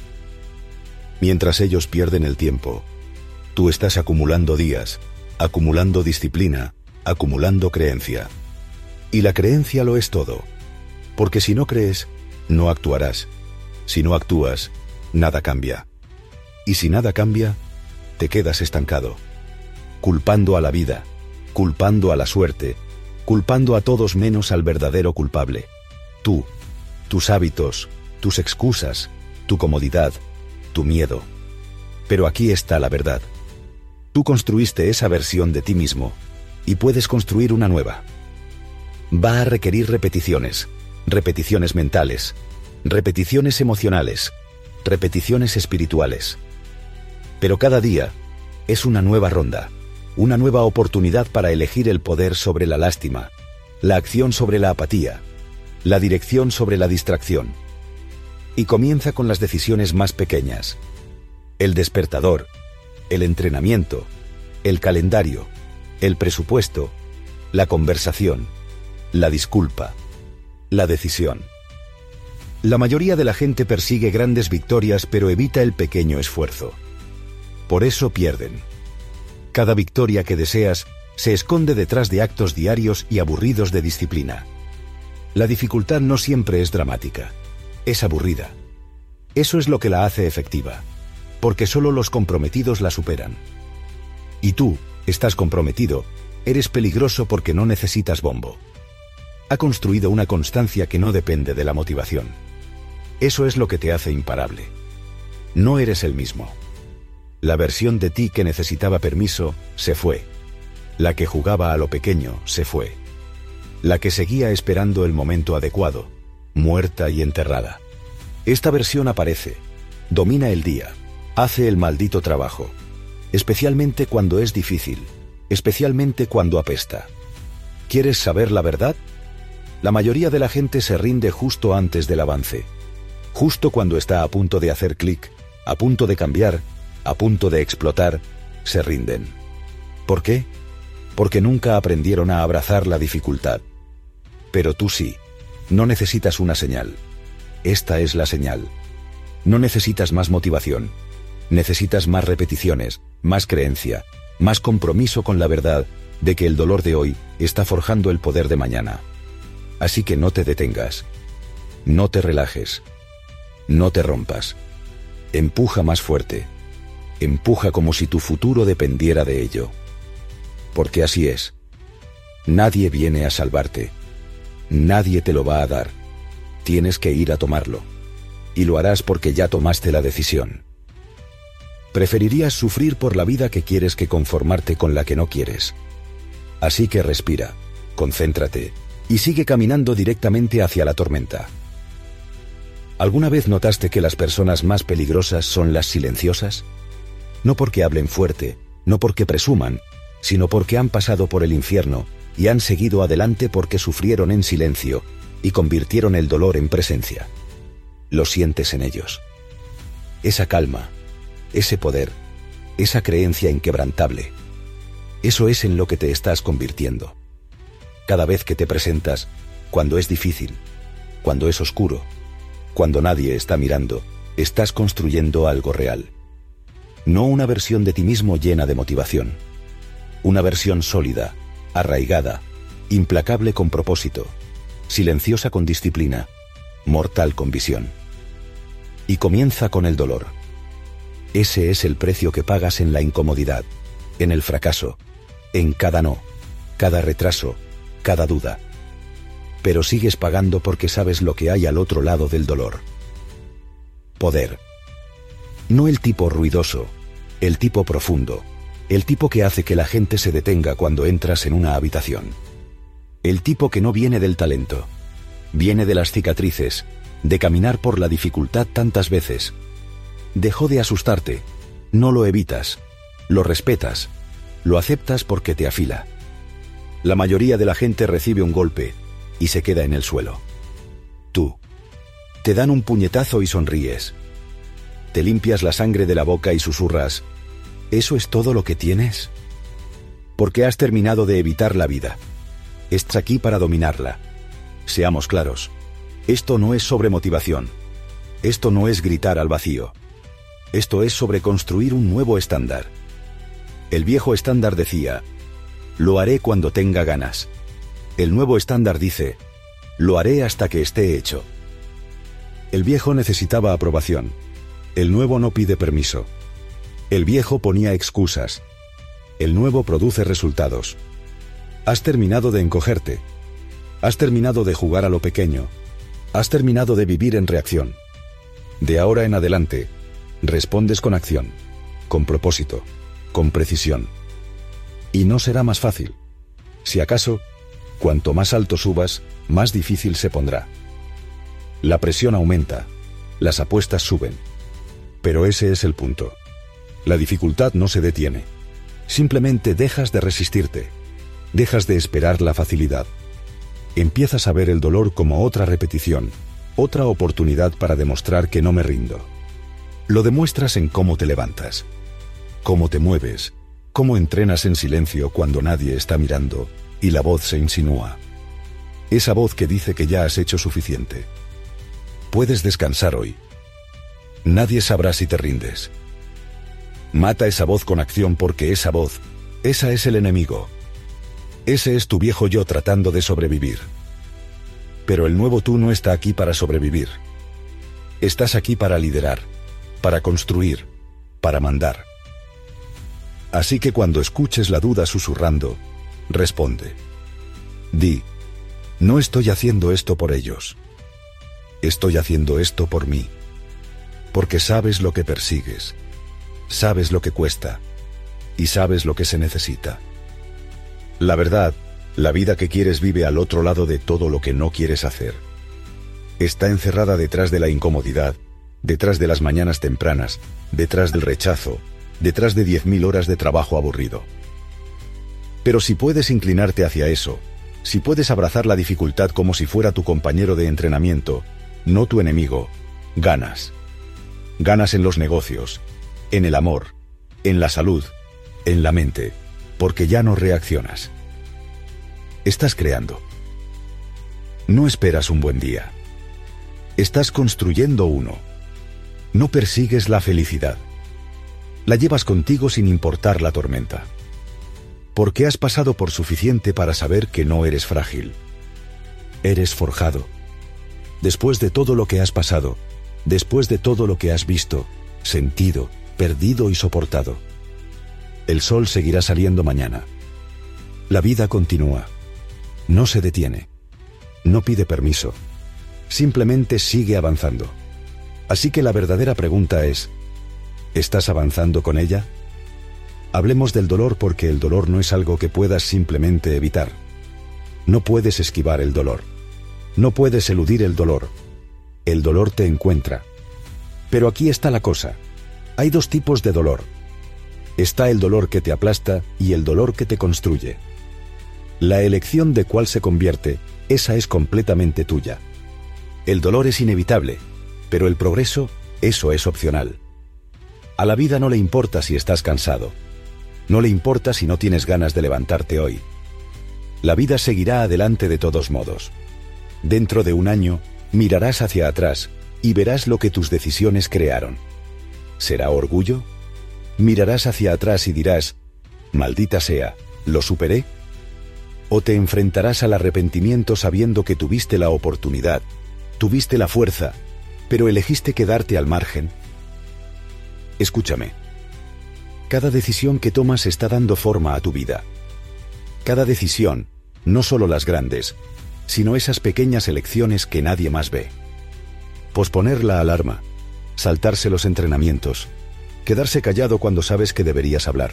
Mientras ellos pierden el tiempo, tú estás acumulando días, acumulando disciplina, acumulando creencia. Y la creencia lo es todo. Porque si no crees, no actuarás. Si no actúas, nada cambia. Y si nada cambia, te quedas estancado. Culpando a la vida, culpando a la suerte, culpando a todos menos al verdadero culpable. Tú, tus hábitos, tus excusas, tu comodidad, tu miedo. Pero aquí está la verdad. Tú construiste esa versión de ti mismo y puedes construir una nueva. Va a requerir repeticiones, repeticiones mentales, repeticiones emocionales, repeticiones espirituales. Pero cada día es una nueva ronda, una nueva oportunidad para elegir el poder sobre la lástima, la acción sobre la apatía, la dirección sobre la distracción. Y comienza con las decisiones más pequeñas. El despertador, el entrenamiento, el calendario, el presupuesto, la conversación, la disculpa, la decisión. La mayoría de la gente persigue grandes victorias pero evita el pequeño esfuerzo. Por eso pierden. Cada victoria que deseas se esconde detrás de actos diarios y aburridos de disciplina. La dificultad no siempre es dramática, es aburrida. Eso es lo que la hace efectiva, porque solo los comprometidos la superan. Y tú, estás comprometido, eres peligroso porque no necesitas bombo. Ha construido una constancia que no depende de la motivación. Eso es lo que te hace imparable. No eres el mismo. La versión de ti que necesitaba permiso, se fue. La que jugaba a lo pequeño, se fue. La que seguía esperando el momento adecuado, muerta y enterrada. Esta versión aparece, domina el día, hace el maldito trabajo, especialmente cuando es difícil, especialmente cuando apesta. ¿Quieres saber la verdad? La mayoría de la gente se rinde justo antes del avance, justo cuando está a punto de hacer clic, a punto de cambiar, a punto de explotar, se rinden. ¿Por qué? Porque nunca aprendieron a abrazar la dificultad. Pero tú sí, no necesitas una señal. Esta es la señal. No necesitas más motivación. Necesitas más repeticiones, más creencia, más compromiso con la verdad de que el dolor de hoy está forjando el poder de mañana. Así que no te detengas. No te relajes. No te rompas. Empuja más fuerte. Empuja como si tu futuro dependiera de ello. Porque así es. Nadie viene a salvarte. Nadie te lo va a dar. Tienes que ir a tomarlo. Y lo harás porque ya tomaste la decisión. Preferirías sufrir por la vida que quieres que conformarte con la que no quieres. Así que respira, concéntrate y sigue caminando directamente hacia la tormenta. ¿Alguna vez notaste que las personas más peligrosas son las silenciosas? No porque hablen fuerte, no porque presuman, sino porque han pasado por el infierno y han seguido adelante porque sufrieron en silencio y convirtieron el dolor en presencia. Lo sientes en ellos. Esa calma, ese poder, esa creencia inquebrantable. Eso es en lo que te estás convirtiendo. Cada vez que te presentas, cuando es difícil, cuando es oscuro, cuando nadie está mirando, estás construyendo algo real. No una versión de ti mismo llena de motivación. Una versión sólida, arraigada, implacable con propósito, silenciosa con disciplina, mortal con visión. Y comienza con el dolor. Ese es el precio que pagas en la incomodidad, en el fracaso, en cada no, cada retraso, cada duda. Pero sigues pagando porque sabes lo que hay al otro lado del dolor. Poder. No el tipo ruidoso, el tipo profundo, el tipo que hace que la gente se detenga cuando entras en una habitación. El tipo que no viene del talento, viene de las cicatrices, de caminar por la dificultad tantas veces. Dejó de asustarte, no lo evitas, lo respetas, lo aceptas porque te afila. La mayoría de la gente recibe un golpe y se queda en el suelo. Tú, te dan un puñetazo y sonríes. Te limpias la sangre de la boca y susurras, ¿eso es todo lo que tienes? Porque has terminado de evitar la vida. Estás aquí para dominarla. Seamos claros, esto no es sobre motivación. Esto no es gritar al vacío. Esto es sobre construir un nuevo estándar. El viejo estándar decía, lo haré cuando tenga ganas. El nuevo estándar dice, lo haré hasta que esté hecho. El viejo necesitaba aprobación. El nuevo no pide permiso. El viejo ponía excusas. El nuevo produce resultados. Has terminado de encogerte. Has terminado de jugar a lo pequeño. Has terminado de vivir en reacción. De ahora en adelante, respondes con acción, con propósito, con precisión. Y no será más fácil. Si acaso, cuanto más alto subas, más difícil se pondrá. La presión aumenta, las apuestas suben. Pero ese es el punto. La dificultad no se detiene. Simplemente dejas de resistirte. Dejas de esperar la facilidad. Empiezas a ver el dolor como otra repetición, otra oportunidad para demostrar que no me rindo. Lo demuestras en cómo te levantas, cómo te mueves, cómo entrenas en silencio cuando nadie está mirando y la voz se insinúa. Esa voz que dice que ya has hecho suficiente. Puedes descansar hoy. Nadie sabrá si te rindes. Mata esa voz con acción porque esa voz, esa es el enemigo. Ese es tu viejo yo tratando de sobrevivir. Pero el nuevo tú no está aquí para sobrevivir. Estás aquí para liderar, para construir, para mandar. Así que cuando escuches la duda susurrando, responde. Di, no estoy haciendo esto por ellos. Estoy haciendo esto por mí. Porque sabes lo que persigues, sabes lo que cuesta y sabes lo que se necesita. La verdad, la vida que quieres vive al otro lado de todo lo que no quieres hacer. Está encerrada detrás de la incomodidad, detrás de las mañanas tempranas, detrás del rechazo, detrás de diez mil horas de trabajo aburrido. Pero si puedes inclinarte hacia eso, si puedes abrazar la dificultad como si fuera tu compañero de entrenamiento, no tu enemigo, ganas. Ganas en los negocios, en el amor, en la salud, en la mente, porque ya no reaccionas. Estás creando. No esperas un buen día. Estás construyendo uno. No persigues la felicidad. La llevas contigo sin importar la tormenta. Porque has pasado por suficiente para saber que no eres frágil. Eres forjado. Después de todo lo que has pasado, después de todo lo que has visto, sentido, perdido y soportado. El sol seguirá saliendo mañana. La vida continúa. No se detiene. No pide permiso. Simplemente sigue avanzando. Así que la verdadera pregunta es, ¿estás avanzando con ella? Hablemos del dolor porque el dolor no es algo que puedas simplemente evitar. No puedes esquivar el dolor. No puedes eludir el dolor. El dolor te encuentra. Pero aquí está la cosa. Hay dos tipos de dolor. Está el dolor que te aplasta y el dolor que te construye. La elección de cuál se convierte, esa es completamente tuya. El dolor es inevitable, pero el progreso, eso es opcional. A la vida no le importa si estás cansado. No le importa si no tienes ganas de levantarte hoy. La vida seguirá adelante de todos modos. Dentro de un año, mirarás hacia atrás y verás lo que tus decisiones crearon. ¿Será orgullo? Mirarás hacia atrás y dirás, maldita sea, ¿lo superé? ¿O te enfrentarás al arrepentimiento sabiendo que tuviste la oportunidad, tuviste la fuerza, pero elegiste quedarte al margen? Escúchame. Cada decisión que tomas está dando forma a tu vida. Cada decisión, no solo las grandes, sino esas pequeñas elecciones que nadie más ve. Posponer la alarma, saltarse los entrenamientos, quedarse callado cuando sabes que deberías hablar.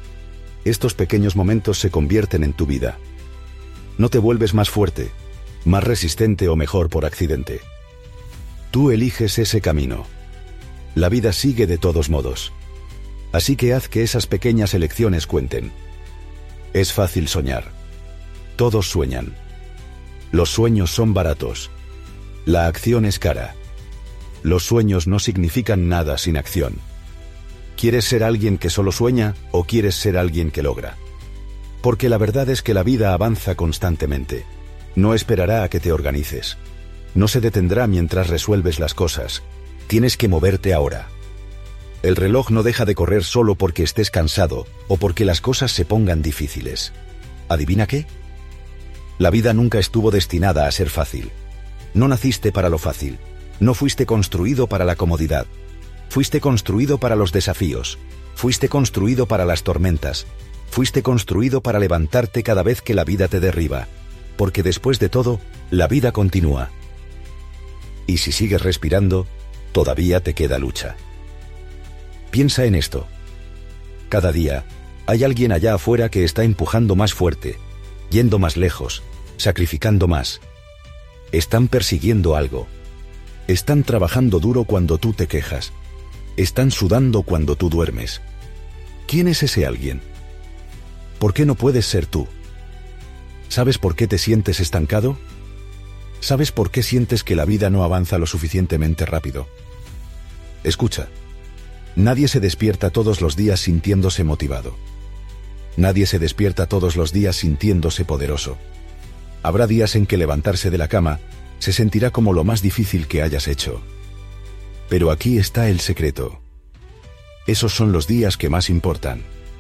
Estos pequeños momentos se convierten en tu vida. No te vuelves más fuerte, más resistente o mejor por accidente. Tú eliges ese camino. La vida sigue de todos modos. Así que haz que esas pequeñas elecciones cuenten. Es fácil soñar. Todos sueñan. Los sueños son baratos. La acción es cara. Los sueños no significan nada sin acción. ¿Quieres ser alguien que solo sueña o quieres ser alguien que logra? Porque la verdad es que la vida avanza constantemente. No esperará a que te organices. No se detendrá mientras resuelves las cosas. Tienes que moverte ahora. El reloj no deja de correr solo porque estés cansado o porque las cosas se pongan difíciles. ¿Adivina qué? La vida nunca estuvo destinada a ser fácil. No naciste para lo fácil. No fuiste construido para la comodidad. Fuiste construido para los desafíos. Fuiste construido para las tormentas. Fuiste construido para levantarte cada vez que la vida te derriba. Porque después de todo, la vida continúa. Y si sigues respirando, todavía te queda lucha. Piensa en esto. Cada día, hay alguien allá afuera que está empujando más fuerte, yendo más lejos, sacrificando más. Están persiguiendo algo. Están trabajando duro cuando tú te quejas. Están sudando cuando tú duermes. ¿Quién es ese alguien? ¿Por qué no puedes ser tú? ¿Sabes por qué te sientes estancado? ¿Sabes por qué sientes que la vida no avanza lo suficientemente rápido? Escucha. Nadie se despierta todos los días sintiéndose motivado. Nadie se despierta todos los días sintiéndose poderoso. Habrá días en que levantarse de la cama se sentirá como lo más difícil que hayas hecho. Pero aquí está el secreto. Esos son los días que más importan.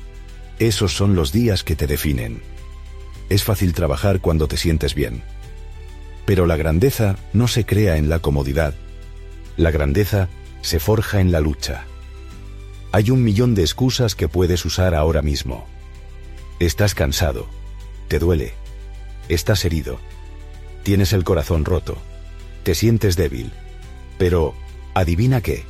Esos son los días que te definen. Es fácil trabajar cuando te sientes bien. Pero la grandeza no se crea en la comodidad. La grandeza se forja en la lucha. Hay un millón de excusas que puedes usar ahora mismo. Estás cansado. Te duele. Estás herido. Tienes el corazón roto. Te sientes débil. Pero, ¿adivina qué?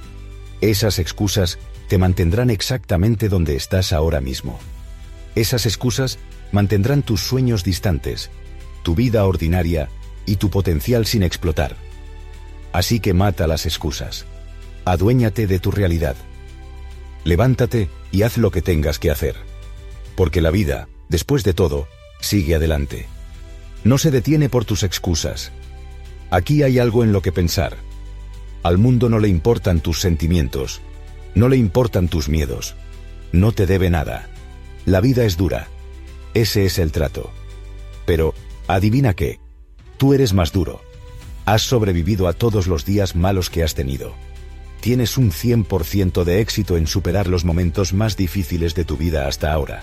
Esas excusas te mantendrán exactamente donde estás ahora mismo. Esas excusas mantendrán tus sueños distantes, tu vida ordinaria y tu potencial sin explotar. Así que mata las excusas. Aduéñate de tu realidad. Levántate y haz lo que tengas que hacer. Porque la vida, después de todo, sigue adelante. No se detiene por tus excusas. Aquí hay algo en lo que pensar. Al mundo no le importan tus sentimientos. No le importan tus miedos. No te debe nada. La vida es dura. Ese es el trato. Pero, adivina qué. Tú eres más duro. Has sobrevivido a todos los días malos que has tenido. Tienes un cien por ciento de éxito en superar los momentos más difíciles de tu vida hasta ahora.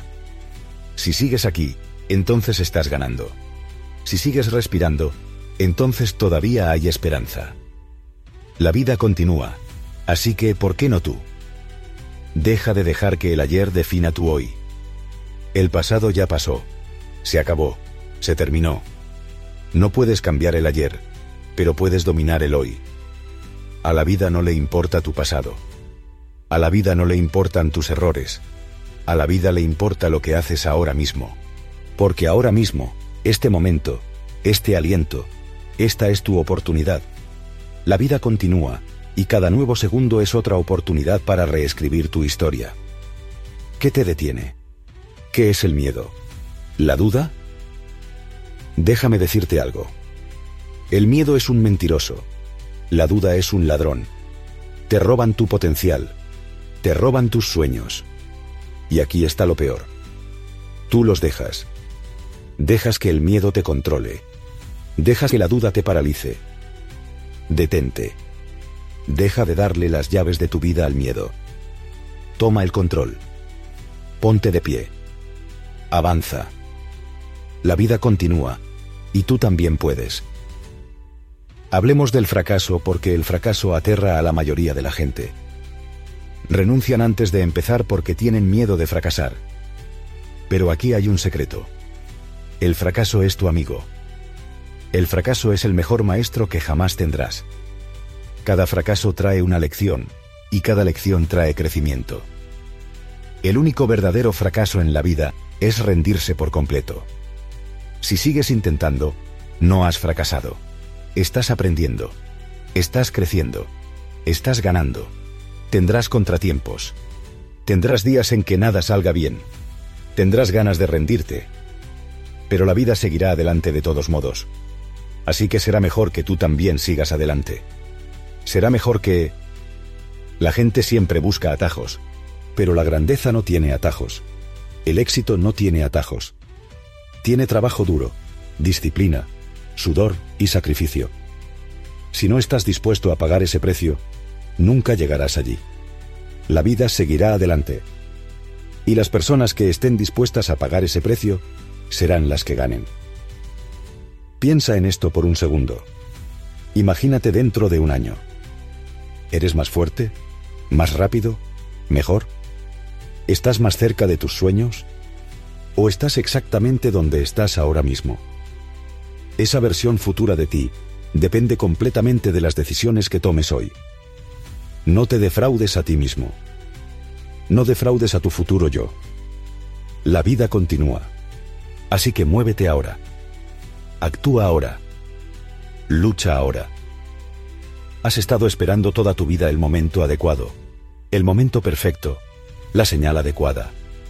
Si sigues aquí, entonces estás ganando. Si sigues respirando, entonces todavía hay esperanza. La vida continúa. Así que, ¿por qué no tú? Deja de dejar que el ayer defina tu hoy. El pasado ya pasó. Se acabó. Se terminó. No puedes cambiar el ayer, pero puedes dominar el hoy. A la vida no le importa tu pasado. A la vida no le importan tus errores. A la vida le importa lo que haces ahora mismo. Porque ahora mismo, este momento, este aliento, esta es tu oportunidad. La vida continúa, y cada nuevo segundo es otra oportunidad para reescribir tu historia. ¿Qué te detiene? ¿Qué es el miedo? ¿La duda? Déjame decirte algo. El miedo es un mentiroso. La duda es un ladrón. Te roban tu potencial. Te roban tus sueños. Y aquí está lo peor. Tú los dejas. Dejas que el miedo te controle. Dejas que la duda te paralice. Detente. Deja de darle las llaves de tu vida al miedo. Toma el control. Ponte de pie. Avanza. La vida continúa, y tú también puedes. Hablemos del fracaso porque el fracaso aterra a la mayoría de la gente. Renuncian antes de empezar porque tienen miedo de fracasar. Pero aquí hay un secreto. El fracaso es tu amigo. El fracaso es el mejor maestro que jamás tendrás. Cada fracaso trae una lección, y cada lección trae crecimiento. El único verdadero fracaso en la vida es rendirse por completo. Si sigues intentando, no has fracasado. Estás aprendiendo. Estás creciendo. Estás ganando. Tendrás contratiempos. Tendrás días en que nada salga bien. Tendrás ganas de rendirte. Pero la vida seguirá adelante de todos modos. Así que será mejor que tú también sigas adelante. Será mejor que... La gente siempre busca atajos, pero la grandeza no tiene atajos. El éxito no tiene atajos. Tiene trabajo duro, disciplina, sudor y sacrificio. Si no estás dispuesto a pagar ese precio, nunca llegarás allí. La vida seguirá adelante. Y las personas que estén dispuestas a pagar ese precio serán las que ganen. Piensa en esto por un segundo. Imagínate dentro de un año. ¿Eres más fuerte? ¿Más rápido? ¿Mejor? ¿Estás más cerca de tus sueños? ¿O estás exactamente donde estás ahora mismo? Esa versión futura de ti depende completamente de las decisiones que tomes hoy. No te defraudes a ti mismo. No defraudes a tu futuro yo. La vida continúa. Así que muévete ahora. Actúa ahora. Lucha ahora. Has estado esperando toda tu vida el momento adecuado, el momento perfecto, la señal adecuada.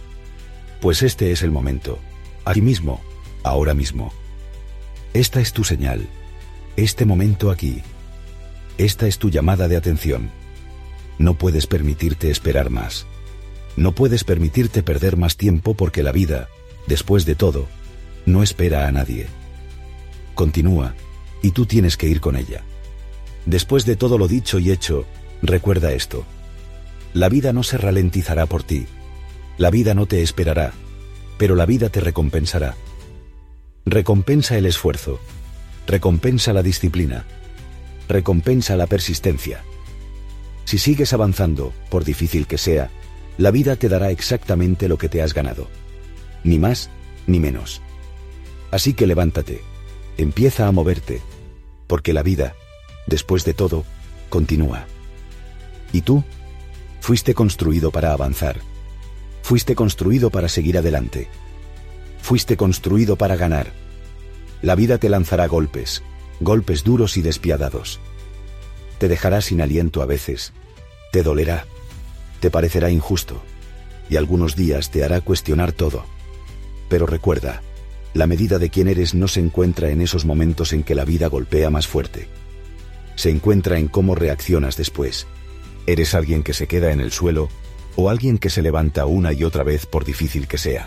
Pues este es el momento, aquí mismo, ahora mismo. Esta es tu señal, este momento aquí. Esta es tu llamada de atención. No puedes permitirte esperar más. No puedes permitirte perder más tiempo porque la vida, después de todo, no espera a nadie. Continúa, y tú tienes que ir con ella. Después de todo lo dicho y hecho, recuerda esto. La vida no se ralentizará por ti. La vida no te esperará, pero la vida te recompensará. Recompensa el esfuerzo. Recompensa la disciplina. Recompensa la persistencia. Si sigues avanzando, por difícil que sea, la vida te dará exactamente lo que te has ganado. Ni más, ni menos. Así que levántate. Empieza a moverte. Porque la vida, después de todo, continúa. ¿Y tú? Fuiste construido para avanzar. Fuiste construido para seguir adelante. Fuiste construido para ganar. La vida te lanzará golpes, golpes duros y despiadados. Te dejará sin aliento a veces. Te dolerá. Te parecerá injusto. Y algunos días te hará cuestionar todo. Pero recuerda, la medida de quién eres no se encuentra en esos momentos en que la vida golpea más fuerte. Se encuentra en cómo reaccionas después. ¿Eres alguien que se queda en el suelo o alguien que se levanta una y otra vez por difícil que sea?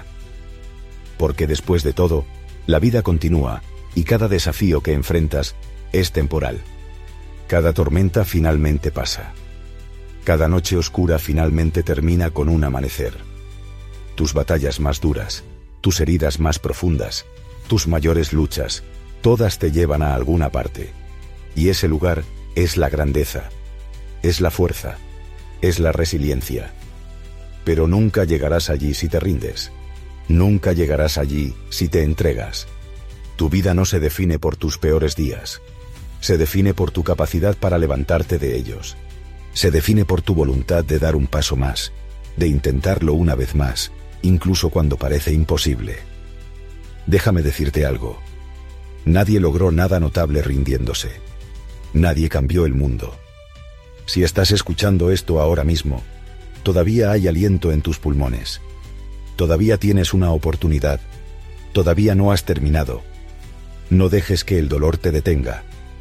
Porque después de todo, la vida continúa y cada desafío que enfrentas es temporal. Cada tormenta finalmente pasa. Cada noche oscura finalmente termina con un amanecer. Tus batallas más duras, tus heridas más profundas, tus mayores luchas, todas te llevan a alguna parte. Y ese lugar es la grandeza, es la fuerza, es la resiliencia. Pero nunca llegarás allí si te rindes. Nunca llegarás allí si te entregas. Tu vida no se define por tus peores días. Se define por tu capacidad para levantarte de ellos. Se define por tu voluntad de dar un paso más, de intentarlo una vez más, incluso cuando parece imposible. Déjame decirte algo. Nadie logró nada notable rindiéndose. Nadie cambió el mundo. Si estás escuchando esto ahora mismo, todavía hay aliento en tus pulmones. Todavía tienes una oportunidad. Todavía no has terminado. No dejes que el dolor te detenga.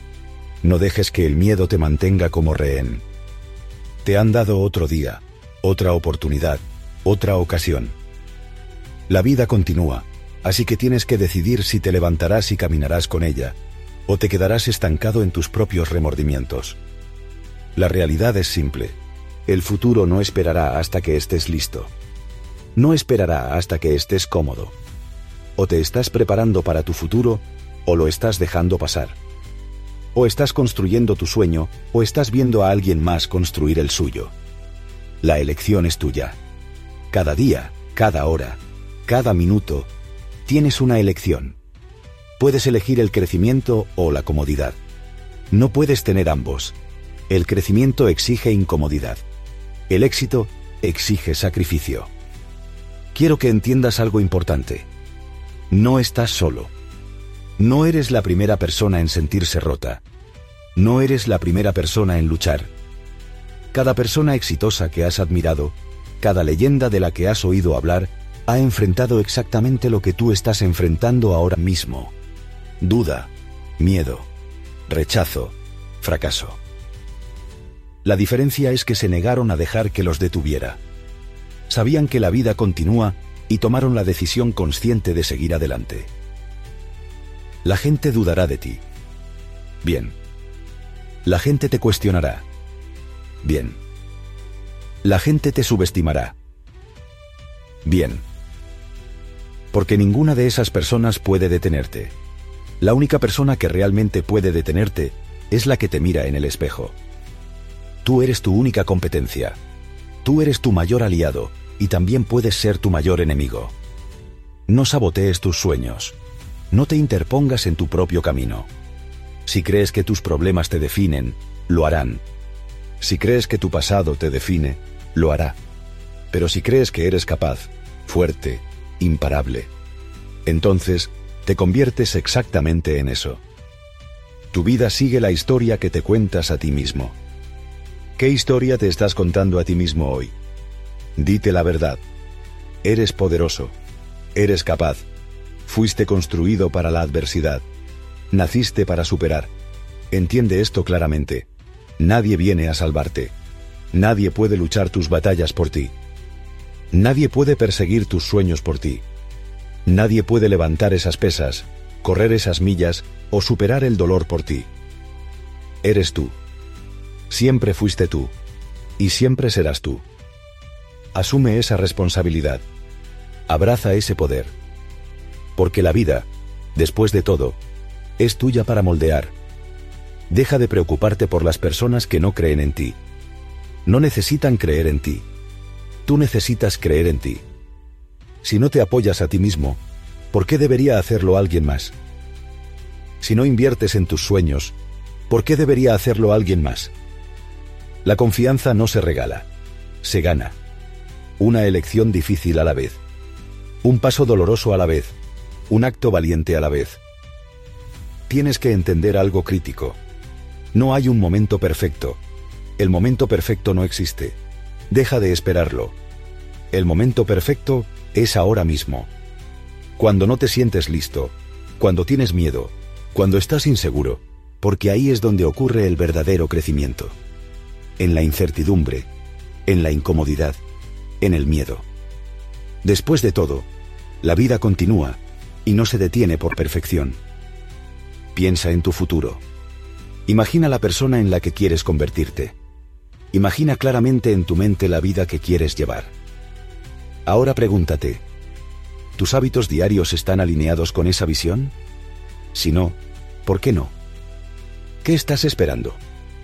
No dejes que el miedo te mantenga como rehén. Te han dado otro día, otra oportunidad, otra ocasión. La vida continúa, así que tienes que decidir si te levantarás y caminarás con ella, o te quedarás estancado en tus propios remordimientos. La realidad es simple. El futuro no esperará hasta que estés listo. No esperará hasta que estés cómodo. O te estás preparando para tu futuro, o lo estás dejando pasar. O estás construyendo tu sueño, o estás viendo a alguien más construir el suyo. La elección es tuya. Cada día, cada hora, cada minuto, tienes una elección. Puedes elegir el crecimiento o la comodidad. No puedes tener ambos. El crecimiento exige incomodidad. El éxito exige sacrificio. Quiero que entiendas algo importante. No estás solo. No eres la primera persona en sentirse rota. No eres la primera persona en luchar. Cada persona exitosa que has admirado, cada leyenda de la que has oído hablar, ha enfrentado exactamente lo que tú estás enfrentando ahora mismo. Duda, miedo, rechazo, fracaso. La diferencia es que se negaron a dejar que los detuviera. Sabían que la vida continúa y tomaron la decisión consciente de seguir adelante. La gente dudará de ti. Bien. La gente te cuestionará. Bien. La gente te subestimará. Bien. Porque ninguna de esas personas puede detenerte. La única persona que realmente puede detenerte es la que te mira en el espejo. Tú eres tu única competencia. Tú eres tu mayor aliado y también puedes ser tu mayor enemigo. No sabotees tus sueños. No te interpongas en tu propio camino. Si crees que tus problemas te definen, lo harán. Si crees que tu pasado te define, lo hará. Pero si crees que eres capaz, fuerte, imparable, entonces te conviertes exactamente en eso. Tu vida sigue la historia que te cuentas a ti mismo. ¿Qué historia te estás contando a ti mismo hoy? Dite la verdad. Eres poderoso. Eres capaz. Fuiste construido para la adversidad. Naciste para superar. Entiende esto claramente. Nadie viene a salvarte. Nadie puede luchar tus batallas por ti. Nadie puede perseguir tus sueños por ti. Nadie puede levantar esas pesas, correr esas millas o superar el dolor por ti. Eres tú. Siempre fuiste tú. Y siempre serás tú. Asume esa responsabilidad. Abraza ese poder. Porque la vida, después de todo, es tuya para moldear. Deja de preocuparte por las personas que no creen en ti. No necesitan creer en ti. Tú necesitas creer en ti. Si no te apoyas a ti mismo, ¿por qué debería hacerlo alguien más? Si no inviertes en tus sueños, ¿por qué debería hacerlo alguien más? La confianza no se regala, se gana. Una elección difícil a la vez. Un paso doloroso a la vez. Un acto valiente a la vez. Tienes que entender algo crítico. No hay un momento perfecto. El momento perfecto no existe. Deja de esperarlo. El momento perfecto es ahora mismo. Cuando no te sientes listo, cuando tienes miedo, cuando estás inseguro, porque ahí es donde ocurre el verdadero crecimiento. En la incertidumbre, en la incomodidad, en el miedo. Después de todo, la vida continúa y no se detiene por perfección. Piensa en tu futuro. Imagina la persona en la que quieres convertirte. Imagina claramente en tu mente la vida que quieres llevar. Ahora pregúntate, ¿tus hábitos diarios están alineados con esa visión? Si no, ¿por qué no? ¿Qué estás esperando?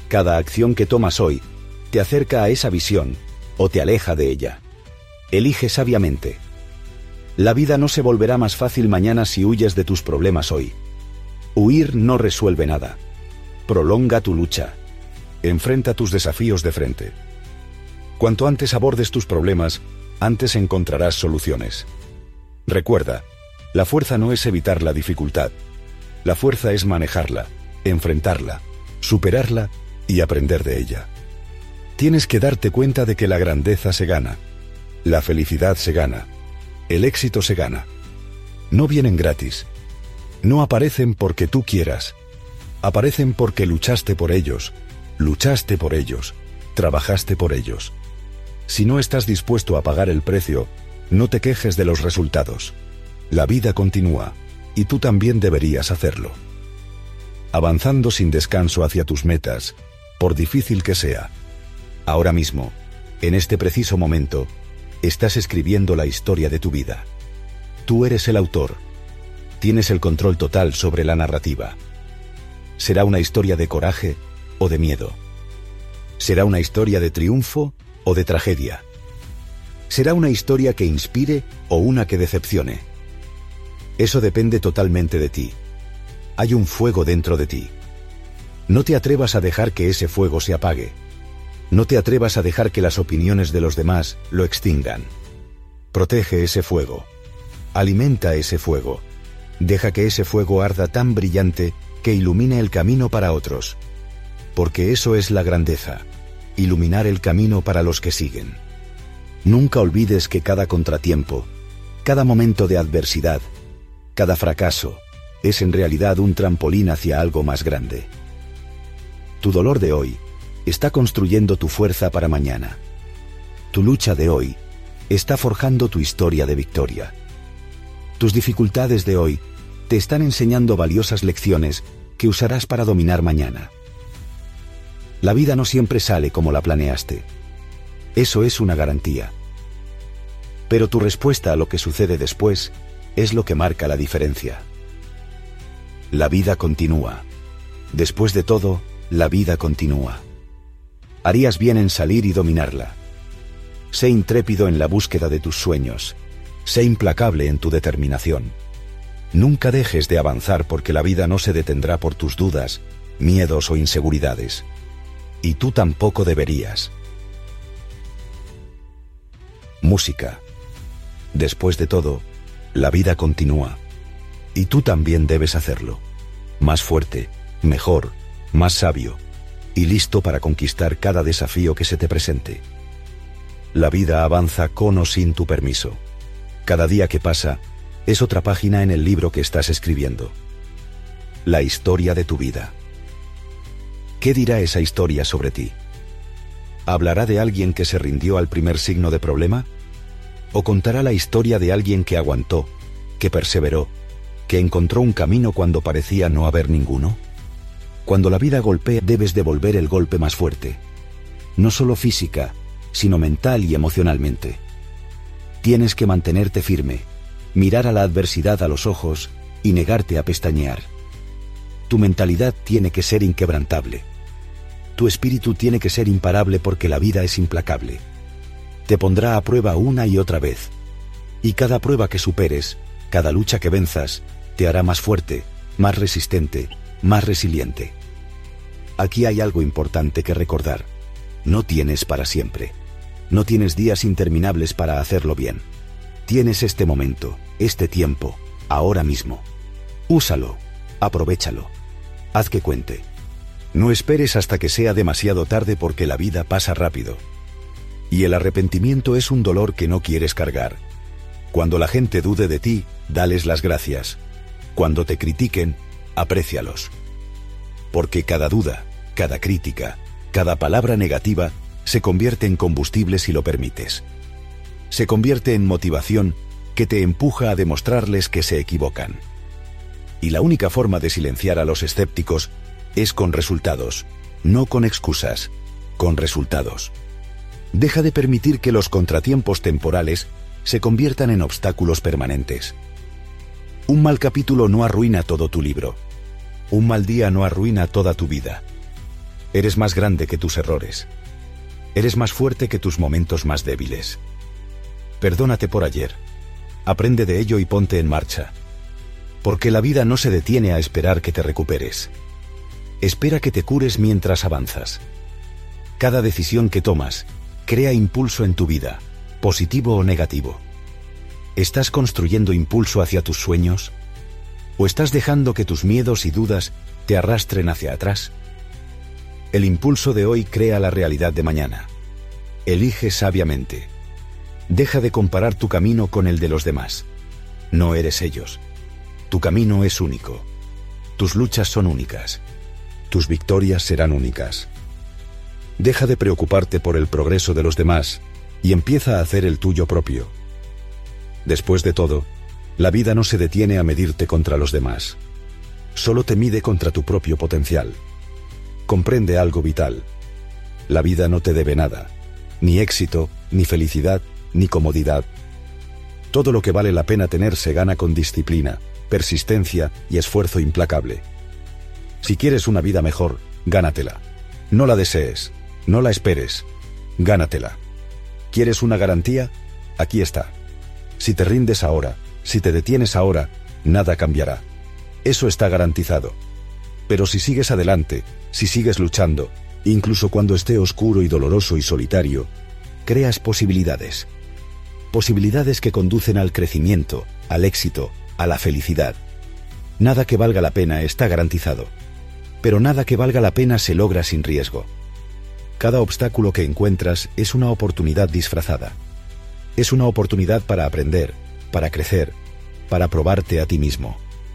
Cada acción que tomas hoy te acerca a esa visión o te aleja de ella. Elige sabiamente. La vida no se volverá más fácil mañana si huyes de tus problemas hoy. Huir no resuelve nada. Prolonga tu lucha. Enfrenta tus desafíos de frente. Cuanto antes abordes tus problemas, antes encontrarás soluciones. Recuerda, la fuerza no es evitar la dificultad. La fuerza es manejarla, enfrentarla, superarla y aprender de ella. Tienes que darte cuenta de que la grandeza se gana, la felicidad se gana, el éxito se gana. No vienen gratis. No aparecen porque tú quieras. Aparecen porque luchaste por ellos, luchaste por ellos, trabajaste por ellos. Si no estás dispuesto a pagar el precio, no te quejes de los resultados. La vida continúa, y tú también deberías hacerlo. Avanzando sin descanso hacia tus metas, por difícil que sea. Ahora mismo, en este preciso momento, estás escribiendo la historia de tu vida. Tú eres el autor. Tienes el control total sobre la narrativa. Será una historia de coraje o de miedo. Será una historia de triunfo o de tragedia. Será una historia que inspire o una que decepcione. Eso depende totalmente de ti. Hay un fuego dentro de ti. No te atrevas a dejar que ese fuego se apague. No te atrevas a dejar que las opiniones de los demás lo extingan. Protege ese fuego. Alimenta ese fuego. Deja que ese fuego arda tan brillante que ilumine el camino para otros. Porque eso es la grandeza. Iluminar el camino para los que siguen. Nunca olvides que cada contratiempo, cada momento de adversidad, cada fracaso, es en realidad un trampolín hacia algo más grande. Tu dolor de hoy está construyendo tu fuerza para mañana. Tu lucha de hoy está forjando tu historia de victoria. Tus dificultades de hoy te están enseñando valiosas lecciones que usarás para dominar mañana. La vida no siempre sale como la planeaste. Eso es una garantía. Pero tu respuesta a lo que sucede después es lo que marca la diferencia. La vida continúa. Después de todo, la vida continúa. Harías bien en salir y dominarla. Sé intrépido en la búsqueda de tus sueños. Sé implacable en tu determinación. Nunca dejes de avanzar porque la vida no se detendrá por tus dudas, miedos o inseguridades. Y tú tampoco deberías. Música. Después de todo, la vida continúa. Y tú también debes hacerlo. Más fuerte, mejor, más sabio, y listo para conquistar cada desafío que se te presente. La vida avanza con o sin tu permiso. Cada día que pasa es otra página en el libro que estás escribiendo. La historia de tu vida. ¿Qué dirá esa historia sobre ti? ¿Hablará de alguien que se rindió al primer signo de problema? ¿O contará la historia de alguien que aguantó, que perseveró, que encontró un camino cuando parecía no haber ninguno? Cuando la vida golpea, debes devolver el golpe más fuerte. No solo física, sino mental y emocionalmente. Tienes que mantenerte firme, mirar a la adversidad a los ojos y negarte a pestañear. Tu mentalidad tiene que ser inquebrantable. Tu espíritu tiene que ser imparable porque la vida es implacable. Te pondrá a prueba una y otra vez. Y cada prueba que superes, cada lucha que venzas, te hará más fuerte, más resistente, más resiliente. Aquí hay algo importante que recordar. No tienes para siempre. No tienes días interminables para hacerlo bien. Tienes este momento, este tiempo, ahora mismo. Úsalo, aprovéchalo. Haz que cuente. No esperes hasta que sea demasiado tarde porque la vida pasa rápido. Y el arrepentimiento es un dolor que no quieres cargar. Cuando la gente dude de ti, dales las gracias. Cuando te critiquen, aprécialos. Porque cada duda, cada crítica, cada palabra negativa se convierte en combustible si lo permites. Se convierte en motivación que te empuja a demostrarles que se equivocan. Y la única forma de silenciar a los escépticos es con resultados, no con excusas, con resultados. Deja de permitir que los contratiempos temporales se conviertan en obstáculos permanentes. Un mal capítulo no arruina todo tu libro. Un mal día no arruina toda tu vida. Eres más grande que tus errores. Eres más fuerte que tus momentos más débiles. Perdónate por ayer. Aprende de ello y ponte en marcha. Porque la vida no se detiene a esperar que te recuperes. Espera que te cures mientras avanzas. Cada decisión que tomas crea impulso en tu vida, positivo o negativo. ¿Estás construyendo impulso hacia tus sueños? ¿O estás dejando que tus miedos y dudas te arrastren hacia atrás? El impulso de hoy crea la realidad de mañana. Elige sabiamente. Deja de comparar tu camino con el de los demás. No eres ellos. Tu camino es único. Tus luchas son únicas. Tus victorias serán únicas. Deja de preocuparte por el progreso de los demás y empieza a hacer el tuyo propio. Después de todo, la vida no se detiene a medirte contra los demás. Solo te mide contra tu propio potencial. Comprende algo vital. La vida no te debe nada. Ni éxito, ni felicidad, ni comodidad. Todo lo que vale la pena tener se gana con disciplina, persistencia y esfuerzo implacable. Si quieres una vida mejor, gánatela. No la desees, no la esperes. Gánatela. ¿Quieres una garantía? Aquí está. Si te rindes ahora, si te detienes ahora, nada cambiará. Eso está garantizado. Pero si sigues adelante, si sigues luchando, incluso cuando esté oscuro y doloroso y solitario, creas posibilidades. Posibilidades que conducen al crecimiento, al éxito, a la felicidad. Nada que valga la pena está garantizado. Pero nada que valga la pena se logra sin riesgo. Cada obstáculo que encuentras es una oportunidad disfrazada. Es una oportunidad para aprender, para crecer, para probarte a ti mismo.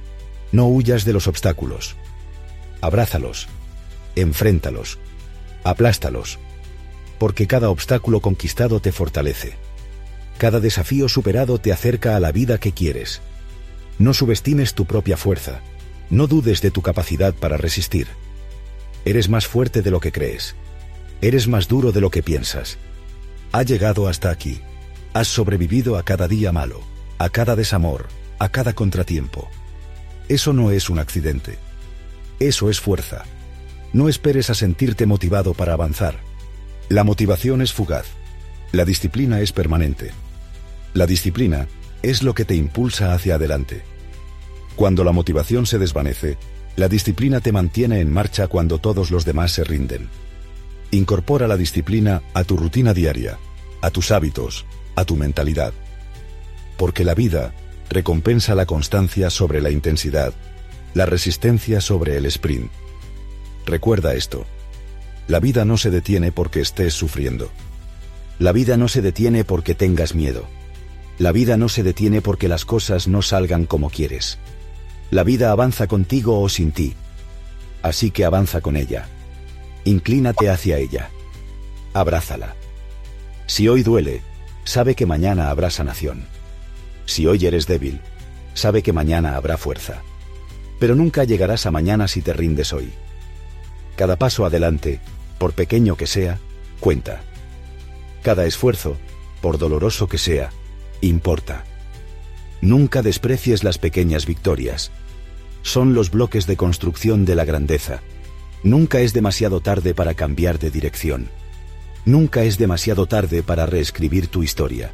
No huyas de los obstáculos. Abrázalos, enfréntalos, aplástalos, porque cada obstáculo conquistado te fortalece. Cada desafío superado te acerca a la vida que quieres. No subestimes tu propia fuerza, no dudes de tu capacidad para resistir. Eres más fuerte de lo que crees. Eres más duro de lo que piensas. Has llegado hasta aquí. Has sobrevivido a cada día malo, a cada desamor, a cada contratiempo. Eso no es un accidente. Eso es fuerza. No esperes a sentirte motivado para avanzar. La motivación es fugaz. La disciplina es permanente. La disciplina es lo que te impulsa hacia adelante. Cuando la motivación se desvanece, la disciplina te mantiene en marcha cuando todos los demás se rinden. Incorpora la disciplina a tu rutina diaria, a tus hábitos, a tu mentalidad. Porque la vida recompensa la constancia sobre la intensidad, la resistencia sobre el sprint. Recuerda esto. La vida no se detiene porque estés sufriendo. La vida no se detiene porque tengas miedo. La vida no se detiene porque las cosas no salgan como quieres. La vida avanza contigo o sin ti. Así que avanza con ella. Inclínate hacia ella. Abrázala. Si hoy duele, sabe que mañana habrá sanación. Si hoy eres débil, sabe que mañana habrá fuerza. Pero nunca llegarás a mañana si te rindes hoy. Cada paso adelante, por pequeño que sea, cuenta. Cada esfuerzo, por doloroso que sea, importa. Nunca desprecies las pequeñas victorias. Son los bloques de construcción de la grandeza. Nunca es demasiado tarde para cambiar de dirección. Nunca es demasiado tarde para reescribir tu historia.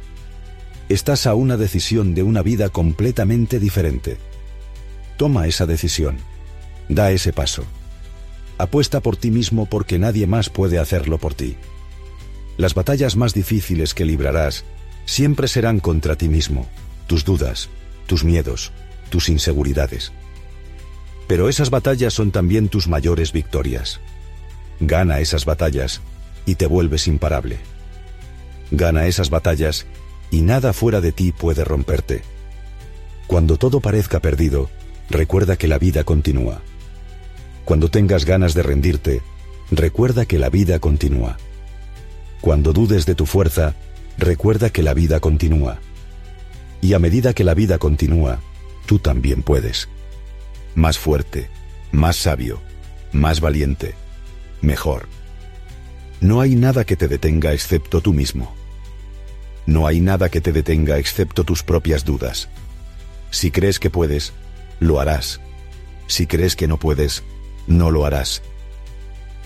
Estás a una decisión de una vida completamente diferente. Toma esa decisión. Da ese paso. Apuesta por ti mismo porque nadie más puede hacerlo por ti. Las batallas más difíciles que librarás siempre serán contra ti mismo, tus dudas, tus miedos, tus inseguridades. Pero esas batallas son también tus mayores victorias. Gana esas batallas y te vuelves imparable. Gana esas batallas y nada fuera de ti puede romperte. Cuando todo parezca perdido, recuerda que la vida continúa. Cuando tengas ganas de rendirte, recuerda que la vida continúa. Cuando dudes de tu fuerza, recuerda que la vida continúa. Y a medida que la vida continúa, tú también puedes. Más fuerte, más sabio, más valiente, mejor. No hay nada que te detenga excepto tú mismo. No hay nada que te detenga excepto tus propias dudas. Si crees que puedes, lo harás. Si crees que no puedes, no lo harás.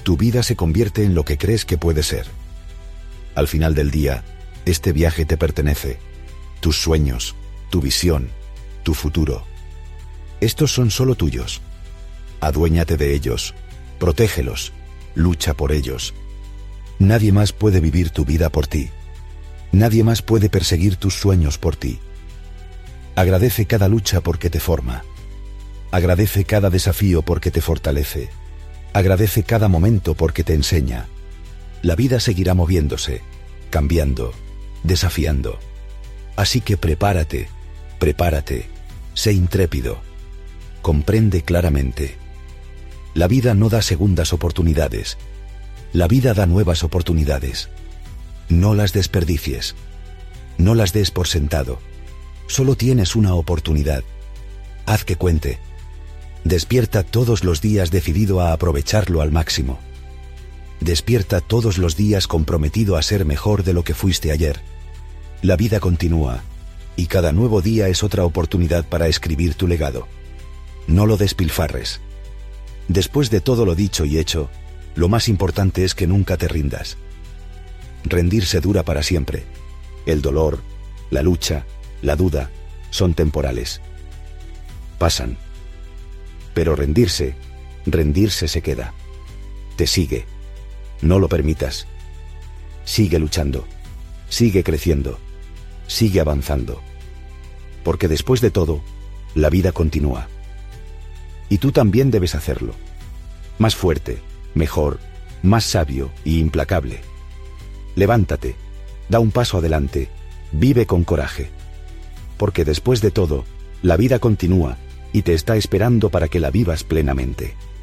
tu vida se convierte en lo que crees que puede ser. Al final del día, este viaje te pertenece. Tus sueños, tu visión, tu futuro. Estos son solo tuyos. Aduéñate de ellos, protégelos, lucha por ellos. Nadie más puede vivir tu vida por ti. Nadie más puede perseguir tus sueños por ti. Agradece cada lucha porque te forma. Agradece cada desafío porque te fortalece. Agradece cada momento porque te enseña. La vida seguirá moviéndose, cambiando, desafiando. Así que prepárate, prepárate, sé intrépido. Comprende claramente. La vida no da segundas oportunidades. La vida da nuevas oportunidades. No las desperdicies. No las des por sentado. Solo tienes una oportunidad. Haz que cuente. Despierta todos los días decidido a aprovecharlo al máximo. Despierta todos los días comprometido a ser mejor de lo que fuiste ayer. La vida continúa, y cada nuevo día es otra oportunidad para escribir tu legado. No lo despilfarres. Después de todo lo dicho y hecho, lo más importante es que nunca te rindas. Rendirse dura para siempre. El dolor, la lucha, la duda, son temporales. Pasan. Pero rendirse, rendirse se queda. Te sigue. No lo permitas. Sigue luchando. Sigue creciendo. Sigue avanzando. Porque después de todo, la vida continúa. Y tú también debes hacerlo. Más fuerte, mejor, más sabio y implacable. Levántate, da un paso adelante, vive con coraje. Porque después de todo, la vida continúa y te está esperando para que la vivas plenamente.